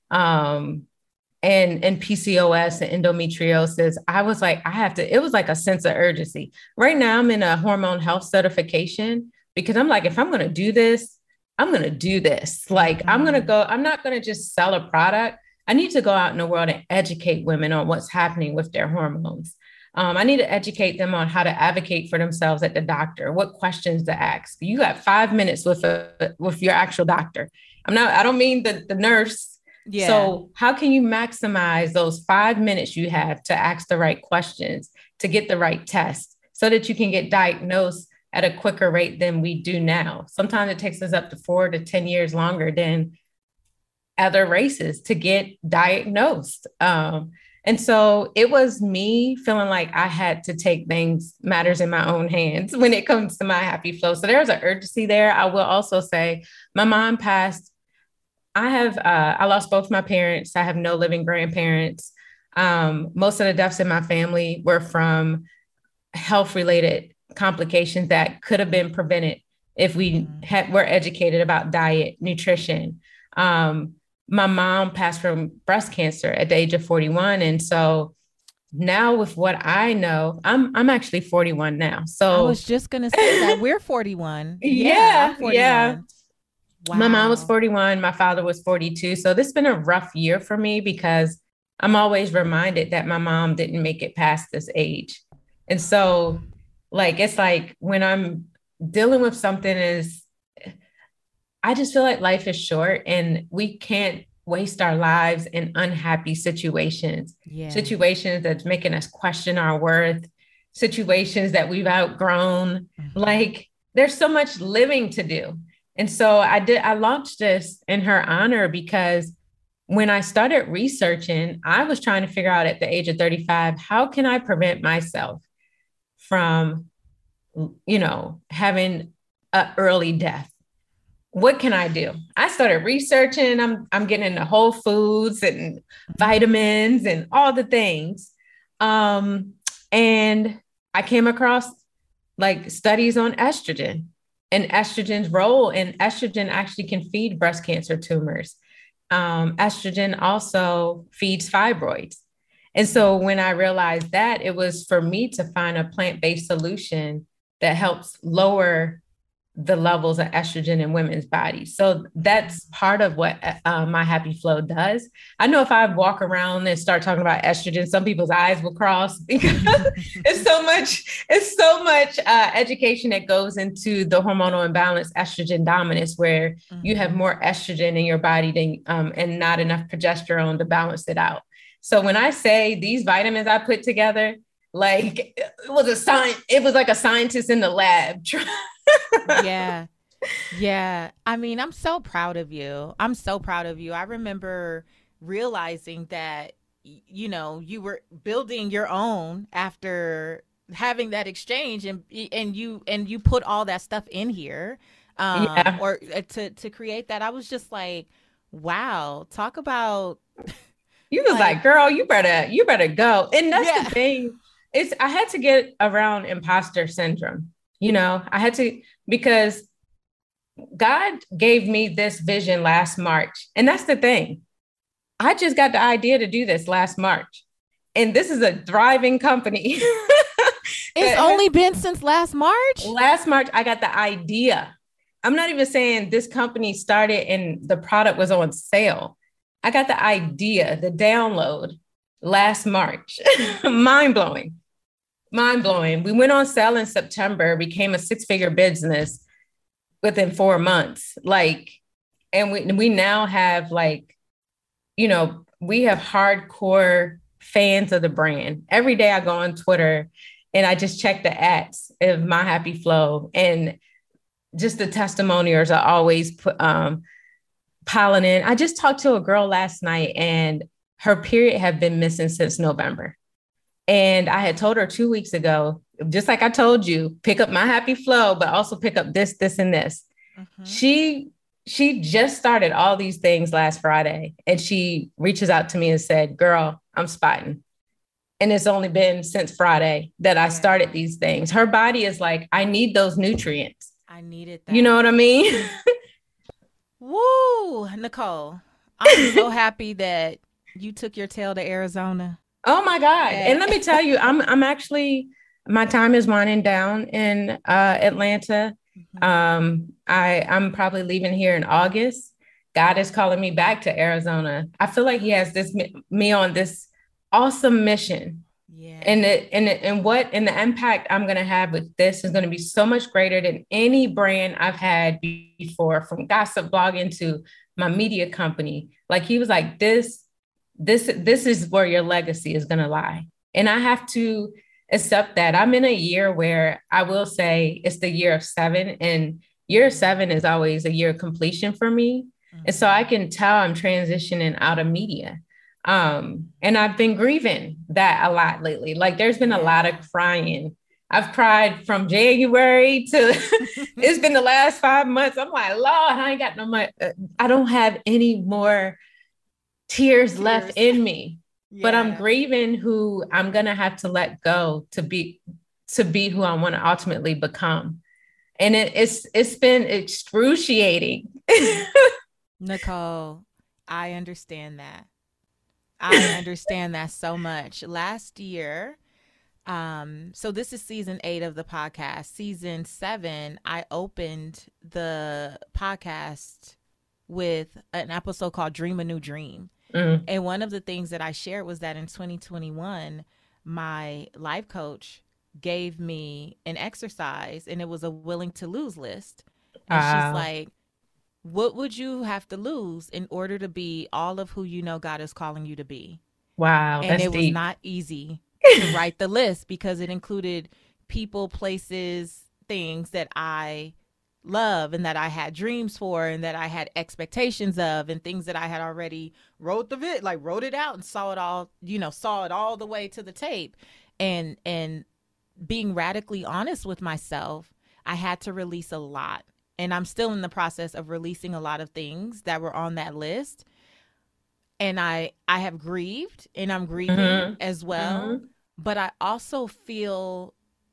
and PCOS and endometriosis, I was like, it was like a sense of urgency. Right now I'm in a hormone health certification because I'm like, if I'm going to do this, I'm going to do this. Like, I'm not going to just sell a product. I need to go out in the world and educate women on what's happening with their hormones. I need to educate them on how to advocate for themselves at the doctor, what questions to ask. You got 5 minutes with your actual doctor. I don't mean the nurse. Yeah. So how can you maximize those 5 minutes you have to ask the right questions, to get the right test so that you can get diagnosed at a quicker rate than we do now? Sometimes it takes us up to 4 to 10 years longer than other races to get diagnosed. And so it was me feeling like I had to take matters in my own hands when it comes to My Happy Flow. So there's an urgency there. I will also say my mom passed. I lost both my parents. I have no living grandparents. Most of the deaths in my family were from health-related complications that could have been prevented if we were educated about diet, nutrition. My mom passed from breast cancer at the age of 41. And so now with what I know, I'm actually 41 now. So I was just going to say that we're 41. Yeah. 41. Yeah. Wow. My mom was 41. My father was 42. So this has been a rough year for me because I'm always reminded that my mom didn't make it past this age. And so it's like when I'm dealing with something I just feel like life is short and we can't waste our lives in unhappy situations, situations that's making us question our worth, situations that we've outgrown. Like there's so much living to do. And so I launched this in her honor because when I started researching, I was trying to figure out at the age of 35, how can I prevent myself from, having an early death? What can I do? I started researching. I'm getting into Whole Foods and vitamins and all the things. And I came across studies on estrogen. and estrogen's role. And estrogen actually can feed breast cancer tumors. Estrogen also feeds fibroids. And so when I realized that, it was for me to find a plant-based solution that helps lower the levels of estrogen in women's bodies. So that's part of what My Happy Flow does. I know if I walk around and start talking about estrogen, some people's eyes will cross because it's so much education that goes into the hormonal imbalance, estrogen dominance, where you have more estrogen in your body than and not enough progesterone to balance it out. So when I say these vitamins I put together, like it was like a scientist in the lab. Yeah. Yeah. I mean, I'm so proud of you. I'm so proud of you. I remember realizing that, you were building your own after having that exchange, and you put all that stuff in here, Yeah. or to create that. I was just like, wow, talk about You was like, girl, you better go. And that's yeah. the thing. I had to get around imposter syndrome. I had to, because God gave me this vision last March. And that's the thing. I just got the idea to do this last March. And this is a thriving company. It's only been since last March? Last March, I got the idea. I'm not even saying this company started and the product was on sale. I got the idea, the download last March. Mind blowing. Mind blowing. We went on sale in September, became a 6-figure business within 4 months. And we now have we have hardcore fans of the brand. Every day I go on Twitter and I just check the ads of My Happy Flow, and just the testimonials are always piling in. I just talked to a girl last night and her period had been missing since November. And I had told her 2 weeks ago, just like I told you, pick up My Happy Flow, but also pick up this, and this. Mm-hmm. She just started all these things last Friday, and she reaches out to me and said, girl, I'm spotting. And it's only been since Friday that I started these things. Her body is like, I need those nutrients. I needed that. You know what I mean? Woo, Nicole. I'm so happy that you took your tail to Arizona. Oh my God. And let me tell you, I'm actually, my time is winding down in Atlanta. Mm-hmm. I'm probably leaving here in August. God is calling me back to Arizona. I feel like he has me on this awesome mission. Yeah. And the impact I'm going to have with this is going to be so much greater than any brand I've had before, from gossip blogging to my media company. Like, he was like, this is where your legacy is going to lie. And I have to accept that. I'm in a year where I will say it's the year of 7, and year 7 is always a year of completion for me. Mm-hmm. And so I can tell I'm transitioning out of media. And I've been grieving that a lot lately. Like, there's been a lot of crying. I've cried from January to it's been the last 5 months. I'm like, Lord, I ain't got no more. I don't have any more tears left in me, but I'm grieving who I'm going to have to let go to be who I want to ultimately become. And it's been excruciating. Nicole, I understand that. I understand that so much. Last year, so this is season 8 of the podcast. Season 7, I opened the podcast with an episode called Dream a New Dream. Mm. And one of the things that I shared was that in 2021, my life coach gave me an exercise, and it was a willing to lose list. And she's like, what would you have to lose in order to be all of who you know God is calling you to be? Wow. And it was not easy to write the list, because it included people, places, things that I love and that I had dreams for and that I had expectations of, and things that I had already wrote it out and saw it all the way to the tape. And being radically honest with myself, I had to release a lot. And I'm still in the process of releasing a lot of things that were on that list. And I have grieved, and I'm grieving as well. Mm-hmm. But I also feel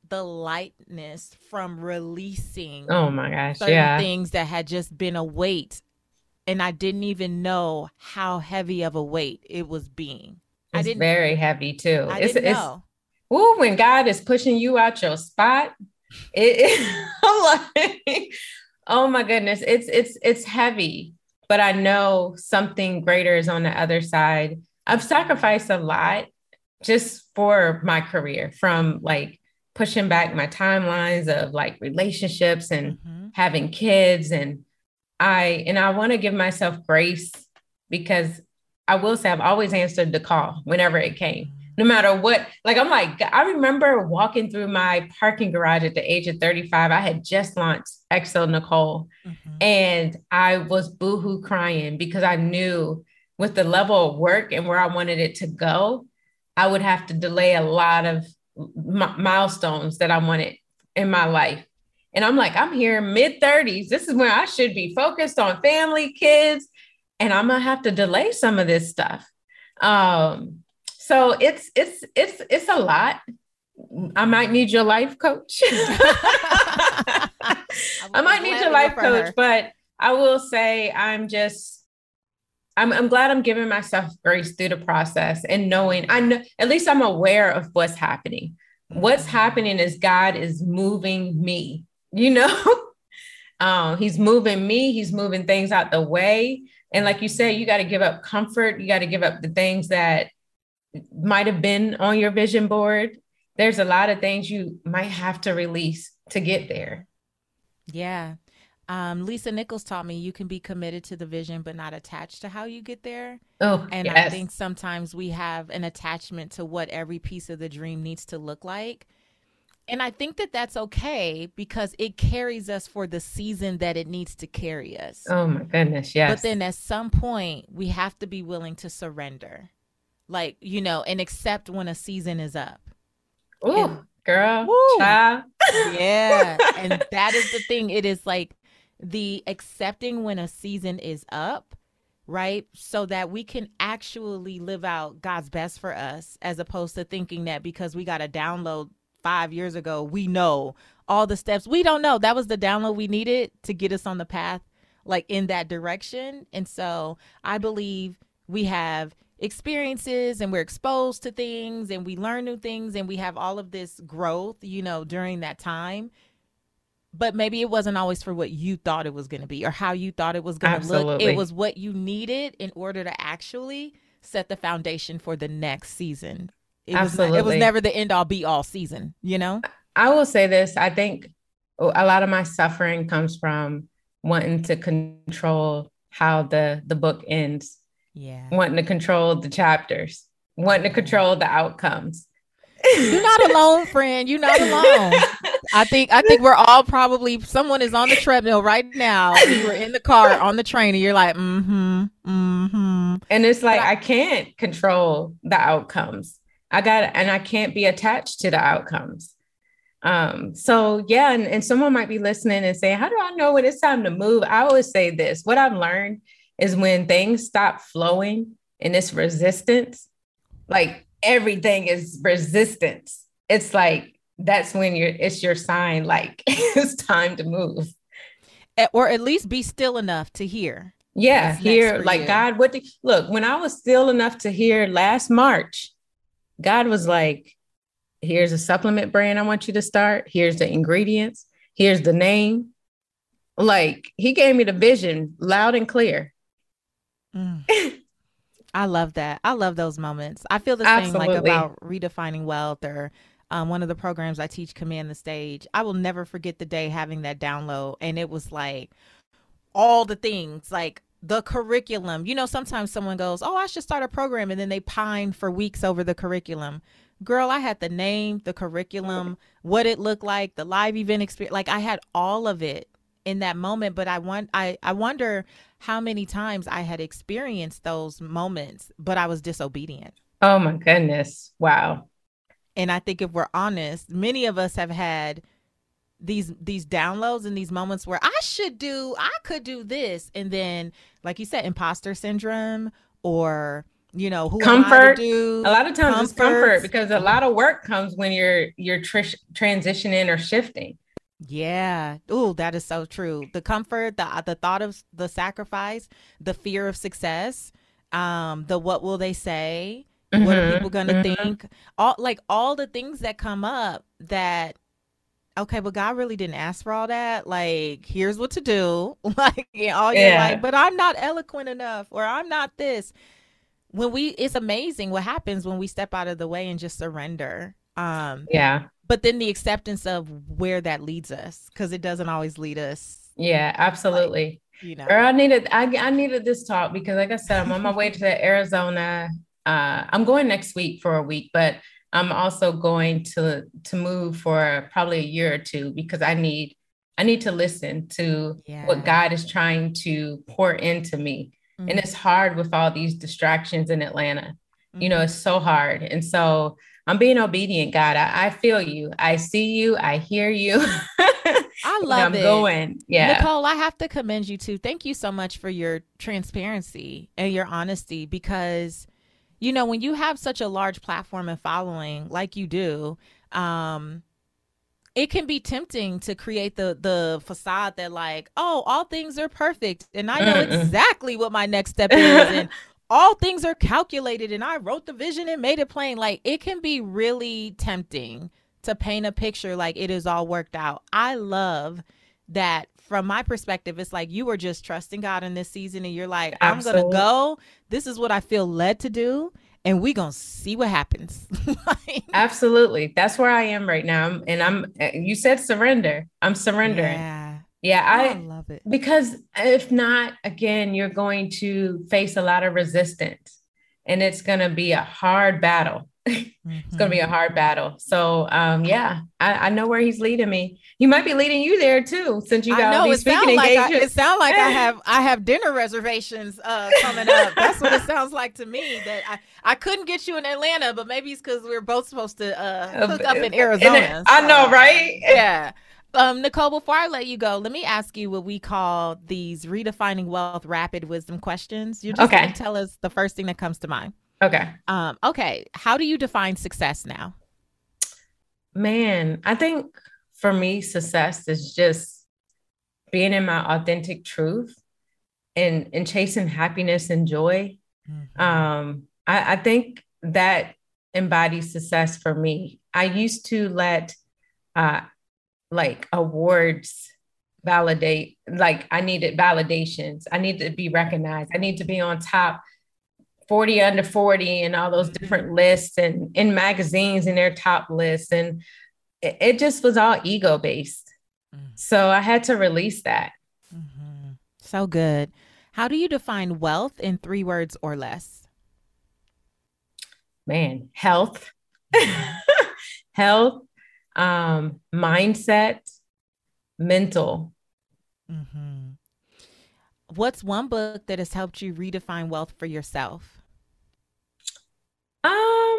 the lightness from releasing Oh my gosh. certain Yeah. things that had just been a weight. And I didn't even know how heavy of a weight it was being. It's very heavy too. I didn't It's know. ooh, when God is pushing you out your spot, I'm like, oh my goodness, it's heavy. But I know something greater is on the other side. I've sacrificed a lot just for my career, from like pushing back my timelines of like relationships and Mhm. having kids. And I want to give myself grace, because I will say I've always answered the call whenever it came, no matter what. Like, I'm like, I remember walking through my parking garage at the age of 35. I had just launched XO Nicole, Mhm. and I was boohoo crying because I knew with the level of work and where I wanted it to go, I would have to delay a lot of milestones that I wanted in my life. And I'm like, I'm here mid 30s. This is when I should be focused on family, kids, and I'm gonna have to delay some of this stuff. So it's a lot. I might need your life coach. I might need your life coach, but I will say I'm glad I'm giving myself grace through the process, and knowing I know at least I'm aware of what's happening. What's happening is God is moving me, you know. He's moving me, he's moving things out the way. And like you said, you got to give up comfort, you got to give up the things that might have been on your vision board. There's a lot of things you might have to release to get there. Yeah. Lisa Nichols taught me you can be committed to the vision, but not attached to how you get there. Oh, And I yes. think sometimes we have an attachment to what every piece of the dream needs to look like. And I think that that's okay because it carries us for the season that it needs to carry us. Oh my goodness, But yes. then at some point, we have to be willing to surrender, like, and accept when a season is up. Oh, And girl, woo, child. yeah. And that is the thing. It is like the accepting when a season is up, right? So that we can actually live out God's best for us, as opposed to thinking that because we got a download 5 years ago, we know all the steps. We don't know. That was the download we needed to get us on the path, like in that direction. And so I believe we have experiences and we're exposed to things and we learn new things and we have all of this growth, during that time. But maybe it wasn't always for what you thought it was going to be or how you thought it was going to look. It Absolutely. was what you needed in order to actually set the foundation for the next season. It was Absolutely. never the end all be all season. I will say this. I think a lot of my suffering comes from wanting to control how the book ends, Yeah. wanting to control the chapters, wanting to Yeah. control the outcomes. You're not alone, friend. You're not alone. I think we're all probably someone is on the treadmill right now. You were in the car on the train and you're like, mm-hmm, mm-hmm. And it's But like I can't control the outcomes. And I can't be attached to the outcomes. So yeah, and someone might be listening and saying, how do I know when it's time to move? I always say this. What I've learned is when things stop flowing and it's resistance, like everything is resistance. It's like that's when it's your sign, like it's time to move. or at least be still enough to hear Yeah, what's next here, for like you. God, look, when I was still enough to hear last March, God was like, here's a supplement brand I want you to start. Here's the ingredients. Here's the name. Like he gave me the vision loud and clear. Mm. I love that. I love those moments. I feel the same like Absolutely. about redefining wealth or one of the programs I teach, Command the Stage. I will never forget the day having that download. And it was like all the things, like the curriculum. Sometimes someone goes, oh, I should start a program. And then they pine for weeks over the curriculum. Girl, I had the name, the curriculum, what it looked like, the live event experience. Like I had all of it in that moment. But I wonder how many times I had experienced those moments, but I was disobedient. Oh my goodness. Wow. And I think if we're honest, many of us have had these downloads and these moments where I could do this. And then, like you said, imposter syndrome or Who am I to Comfort. A do? lot of times it's comfort Comforts. because a lot of work comes when you're transitioning or shifting. Yeah. Ooh, that is so true. The comfort, the thought of the sacrifice, the fear of success, the what will they say? What are people Hmm. gonna Hmm. think? All the things that come up that okay, but God really didn't ask for all that. Like, here's what to do. Like in all your life, Yeah. but I'm not eloquent enough, or I'm not this. It's amazing what happens when we step out of the way and just surrender. Yeah. But then the acceptance of where that leads us, because it doesn't always lead us Yeah, like, absolutely. you know. Girl, I needed this talk because like I said, I'm on my way to Arizona. I'm going next week for a week, but I'm also going to move for probably a year or two because I need to listen to what Yeah. God is trying to pour into me. And Mm-hmm. it's hard with all these distractions in Atlanta. You know, Mm-hmm. it's so hard. And so I'm being obedient, God. I feel you. I see you. I hear you. I And love I'm it. going. Yeah. Nicole, I have to commend you too. Thank you so much for your transparency and your honesty because, when you have such a large platform and following like you do, um, it can be tempting to create the facade that like, oh, all things are perfect and I know Mm-mm. exactly what my next step is and all things are calculated and I wrote the vision and made it plain. Like it can be really tempting to paint a picture like it is all worked out. I love that from my perspective, it's like you were just trusting God in this season and you're like, I'm gonna Absolutely. go. This is what I feel led to do, and we gonna see what happens. Like, Absolutely. That's where I am right now. You said surrender. I'm surrendering. yeah. Yeah, I love it. because if not, again, you're going to face a lot of resistance and it's going to be a hard battle. It's going to be a Mm-hmm. hard battle. So, yeah, I know where he's leading me. He might be leading you there too, since you I got all know these speaking it engagements. sound like I have dinner reservations coming up. That's what it sounds like to me. That I couldn't get you in Atlanta, but maybe it's because we're both supposed to hook up in Arizona. I know, So right? yeah. Nicole, before I let you go, let me ask you what we call these redefining wealth rapid wisdom questions. You're just going to Okay. tell us the first thing that comes to mind. Okay. Okay. How do you define success now? Man, I think for me, success is just being in my authentic truth and chasing happiness and joy. Mm-hmm. I think that embodies success for me. I used to let uh, like awards validate, like I needed validations. I need to be recognized. I need to be on top 40 under 40 and all those different lists and in magazines and their top lists. And it just was all ego based. So I had to release that. Mm-hmm. So good. How do you define wealth in 3 words or less? Man, health, Mm-hmm. health, mindset, mental. Mm-hmm. What's one book that has helped you redefine wealth for yourself? Um,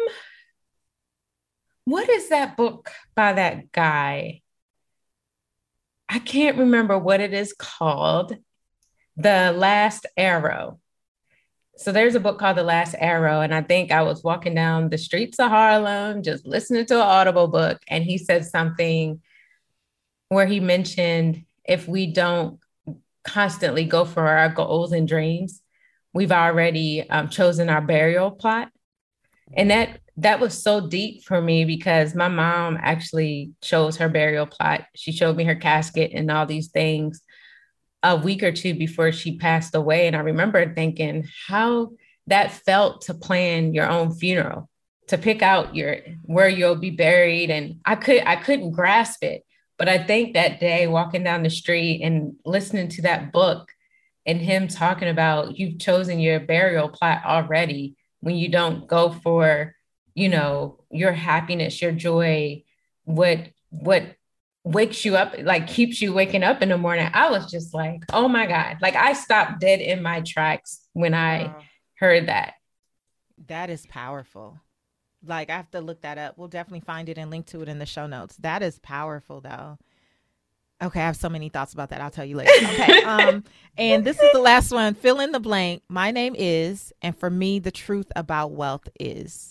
what is that book by that guy? I can't remember what it is called. The Last Arrow. So there's a book called The Last Arrow, and I think I was walking down the streets of Harlem just listening to an Audible book, and he said something where he mentioned if we don't constantly go for our goals and dreams, we've already chosen our burial plot. And that was so deep for me because my mom actually chose her burial plot. She showed me her casket and all these things a week or two before she passed away. And I remember thinking how that felt to plan your own funeral, to pick out your where you'll be buried. And I couldn't grasp it. But I think that day walking down the street and listening to that book and him talking about you've chosen your burial plot already when you don't go for, your happiness, your joy, what wakes you up, like keeps you waking up in the morning. I was just like, oh my God. Like I stopped dead in my tracks when I Wow. heard that. That is powerful. Like, I have to look that up. We'll definitely find it and link to it in the show notes. That is powerful, though. Okay, I have so many thoughts about that. I'll tell you later. Okay. And this is the last one. Fill in the blank. My name is, and for me, the truth about wealth is.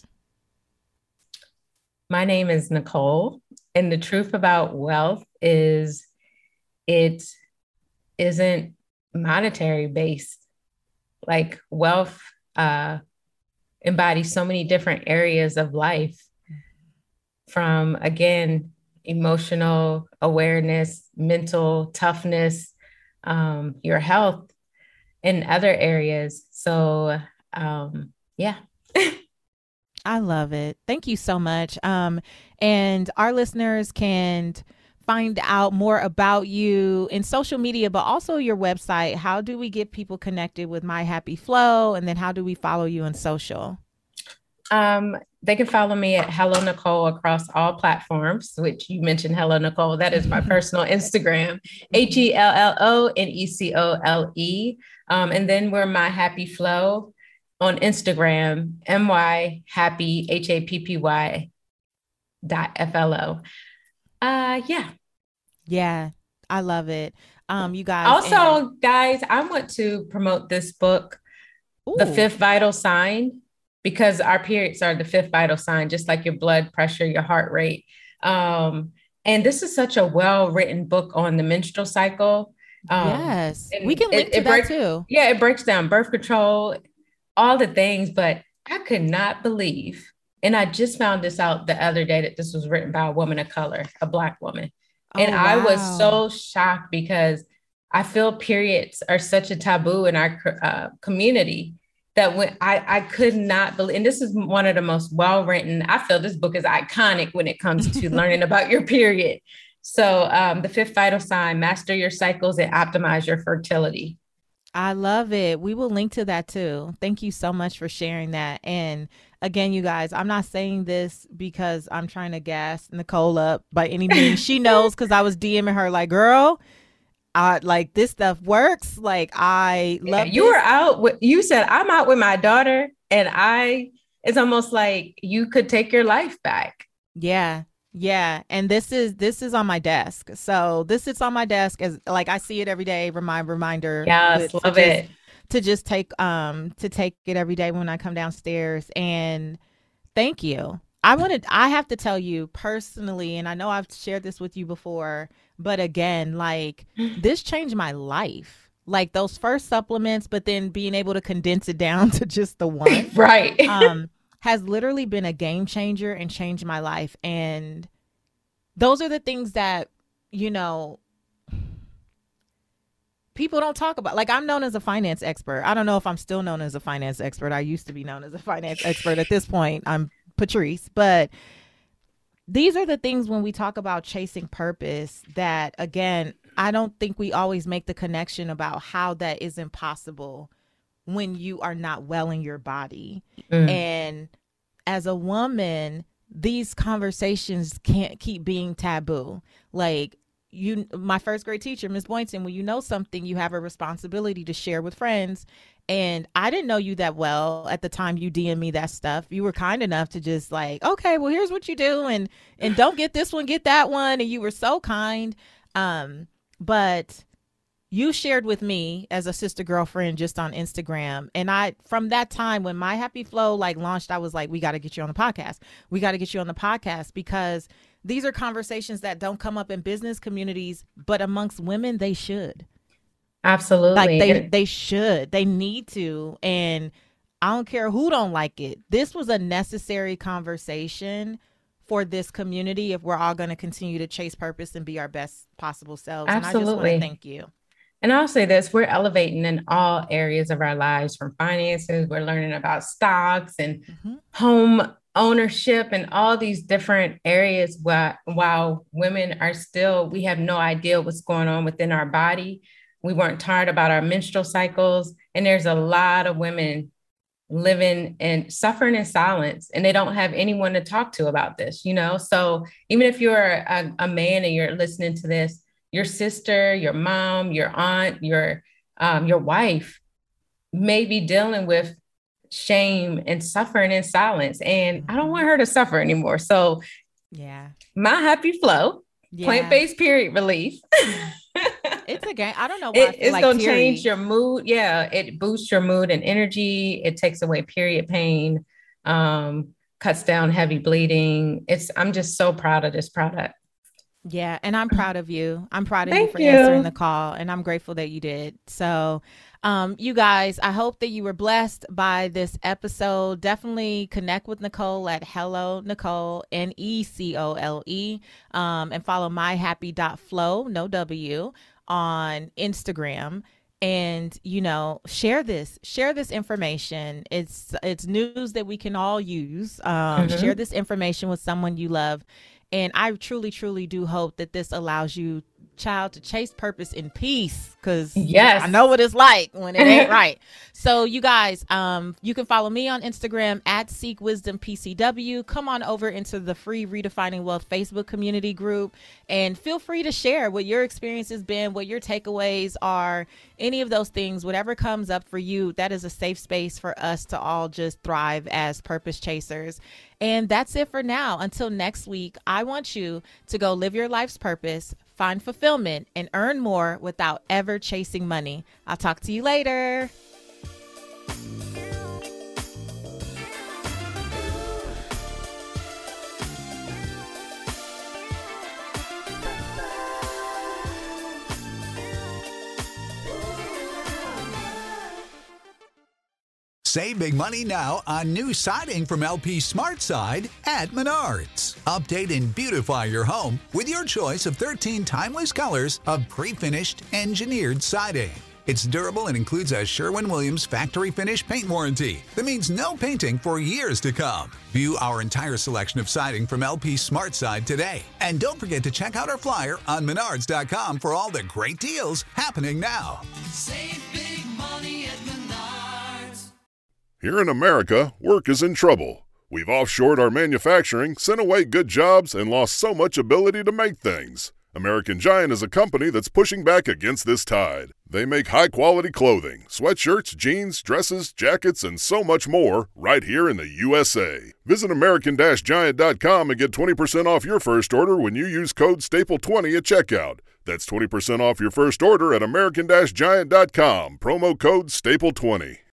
My name is Nicole, and the truth about wealth is it isn't monetary based. Like wealth embodies so many different areas of life, from again, emotional awareness, mental toughness, your health, and other areas. So, yeah. I love it. Thank you so much. And our listeners can find out more about you in social media, but also your website. How do we get people connected with My Happy Flow? And then how do we follow you on social? They can follow me at Hello Nicole across all platforms, which you mentioned Hello Nicole. That is my personal Instagram, HELLONECOLE. And then we're My Happy Flow on Instagram, MY Happy HAPPY .FLO. Yeah. Yeah, I love it. You guys. Also, guys, I want to promote this book, The Fifth Vital Sign, because our periods are the fifth vital sign, just like your blood pressure, your heart rate. And this is such a well-written book on the menstrual cycle. Yes, we can link to that too. Yeah, it breaks down birth control, all the things, but I could not believe, and I just found this out the other day, that this was written by a woman of color, a Black woman. And wow. I was so shocked because I feel periods are such a taboo in our community that when I could not believe, and this is one of the most well-written, I feel this book is iconic when it comes to learning about your period. So The Fifth Vital Sign, Master Your Cycles and Optimize Your Fertility. I love it. We will link to that too. Thank you so much for sharing that. And again, you guys, I'm not saying this because I'm trying to gas Nicole up by any means. She knows, because I was DMing her like, girl, like this stuff works. Like I love you were out with, you said I'm out with my daughter, and it's almost like you could take your life back. Yeah. Yeah. And this is on my desk. So this sits on my desk as like I see it every day. Reminder. Yes, love it. To just take it every day when I come downstairs. And thank you. I have to tell you personally, and I know I've shared this with you before, but again, like this changed my life. Like those first supplements, but then being able to condense it down to just the one. Right. Has literally been a game changer and changed my life. And those are the things that, you know, people don't talk about. Like I'm known as a finance expert. I don't know if I'm still known as a finance expert. I used to be known as a finance expert. At this point, I'm Patrice. But these are the things when we talk about chasing purpose that, again, I don't think we always make the connection about how that is impossible when you are not well in your body. And as a woman, these conversations can't keep being taboo. Like my first grade teacher, Ms. Boynton, when you know something, you have a responsibility to share with friends. And I didn't know you that well at the time you DM me that stuff. You were kind enough to just like, okay, well, here's what you do. And don't get this one, get that one. And you were so kind. But you shared with me as a sister girlfriend just on Instagram. And from that time when My Happy Flow like launched, I was like, we got to get you on the podcast. We got to get you on the podcast, because these are conversations that don't come up in business communities, but amongst women, they should. Absolutely. Like they should, they need to. And I don't care who don't like it. This was a necessary conversation for this community if we're all going to continue to chase purpose and be our best possible selves. Absolutely. And I just want to thank you. And I'll say this, we're elevating in all areas of our lives, from finances, we're learning about stocks and home ownership and all these different areas, while women are still, we have no idea what's going on within our body. We weren't taught about our menstrual cycles. And there's a lot of women living and suffering in silence, and they don't have anyone to talk to about this, you know? So even if you're a man and you're listening to this, your sister, your mom, your aunt, your wife may be dealing with shame and suffering in silence. And I don't want her to suffer anymore. So yeah, My Happy Flow Yeah. Plant-based period relief. It's a game. I don't know why It's like gonna teary. change your mood. Yeah, it boosts your mood and energy. It takes away period pain, cuts down heavy bleeding. I'm just so proud of this product. Yeah, and I'm proud of you. I'm proud of you Thank for answering you. the call, and I'm grateful that you did. So, you guys, I hope that you were blessed by this episode. Definitely connect with Nicole at Hello Nicole, Necole, and follow myhappy.flow, no W, on Instagram. And share this information. It's news that we can all use. Share this information with someone you love. And I truly, truly do hope that this allows you, child, to chase purpose in peace, because Yes. I know what it's like when it ain't right. So you guys, you can follow me on Instagram at SeekWisdomPCW. Come on over into the free Redefining Wealth Facebook community group and feel free to share what your experience has been, what your takeaways are, any of those things, whatever comes up for you. That is a safe space for us to all just thrive as purpose chasers. And that's it for now. Until next week, I want you to go live your life's purpose, find fulfillment, and earn more without ever chasing money. I'll talk to you later. Save big money now on new siding from LP SmartSide at Menards. Update and beautify your home with your choice of 13 timeless colors of pre-finished engineered siding. It's durable and includes a Sherwin-Williams factory finish paint warranty that means no painting for years to come. View our entire selection of siding from LP SmartSide today. And don't forget to check out our flyer on Menards.com for all the great deals happening now. Save big money at Menards. Here in America, work is in trouble. We've offshored our manufacturing, sent away good jobs, and lost so much ability to make things. American Giant is a company that's pushing back against this tide. They make high-quality clothing, sweatshirts, jeans, dresses, jackets, and so much more right here in the USA. Visit American-Giant.com and get 20% off your first order when you use code STAPLE20 at checkout. That's 20% off your first order at American-Giant.com, promo code STAPLE20.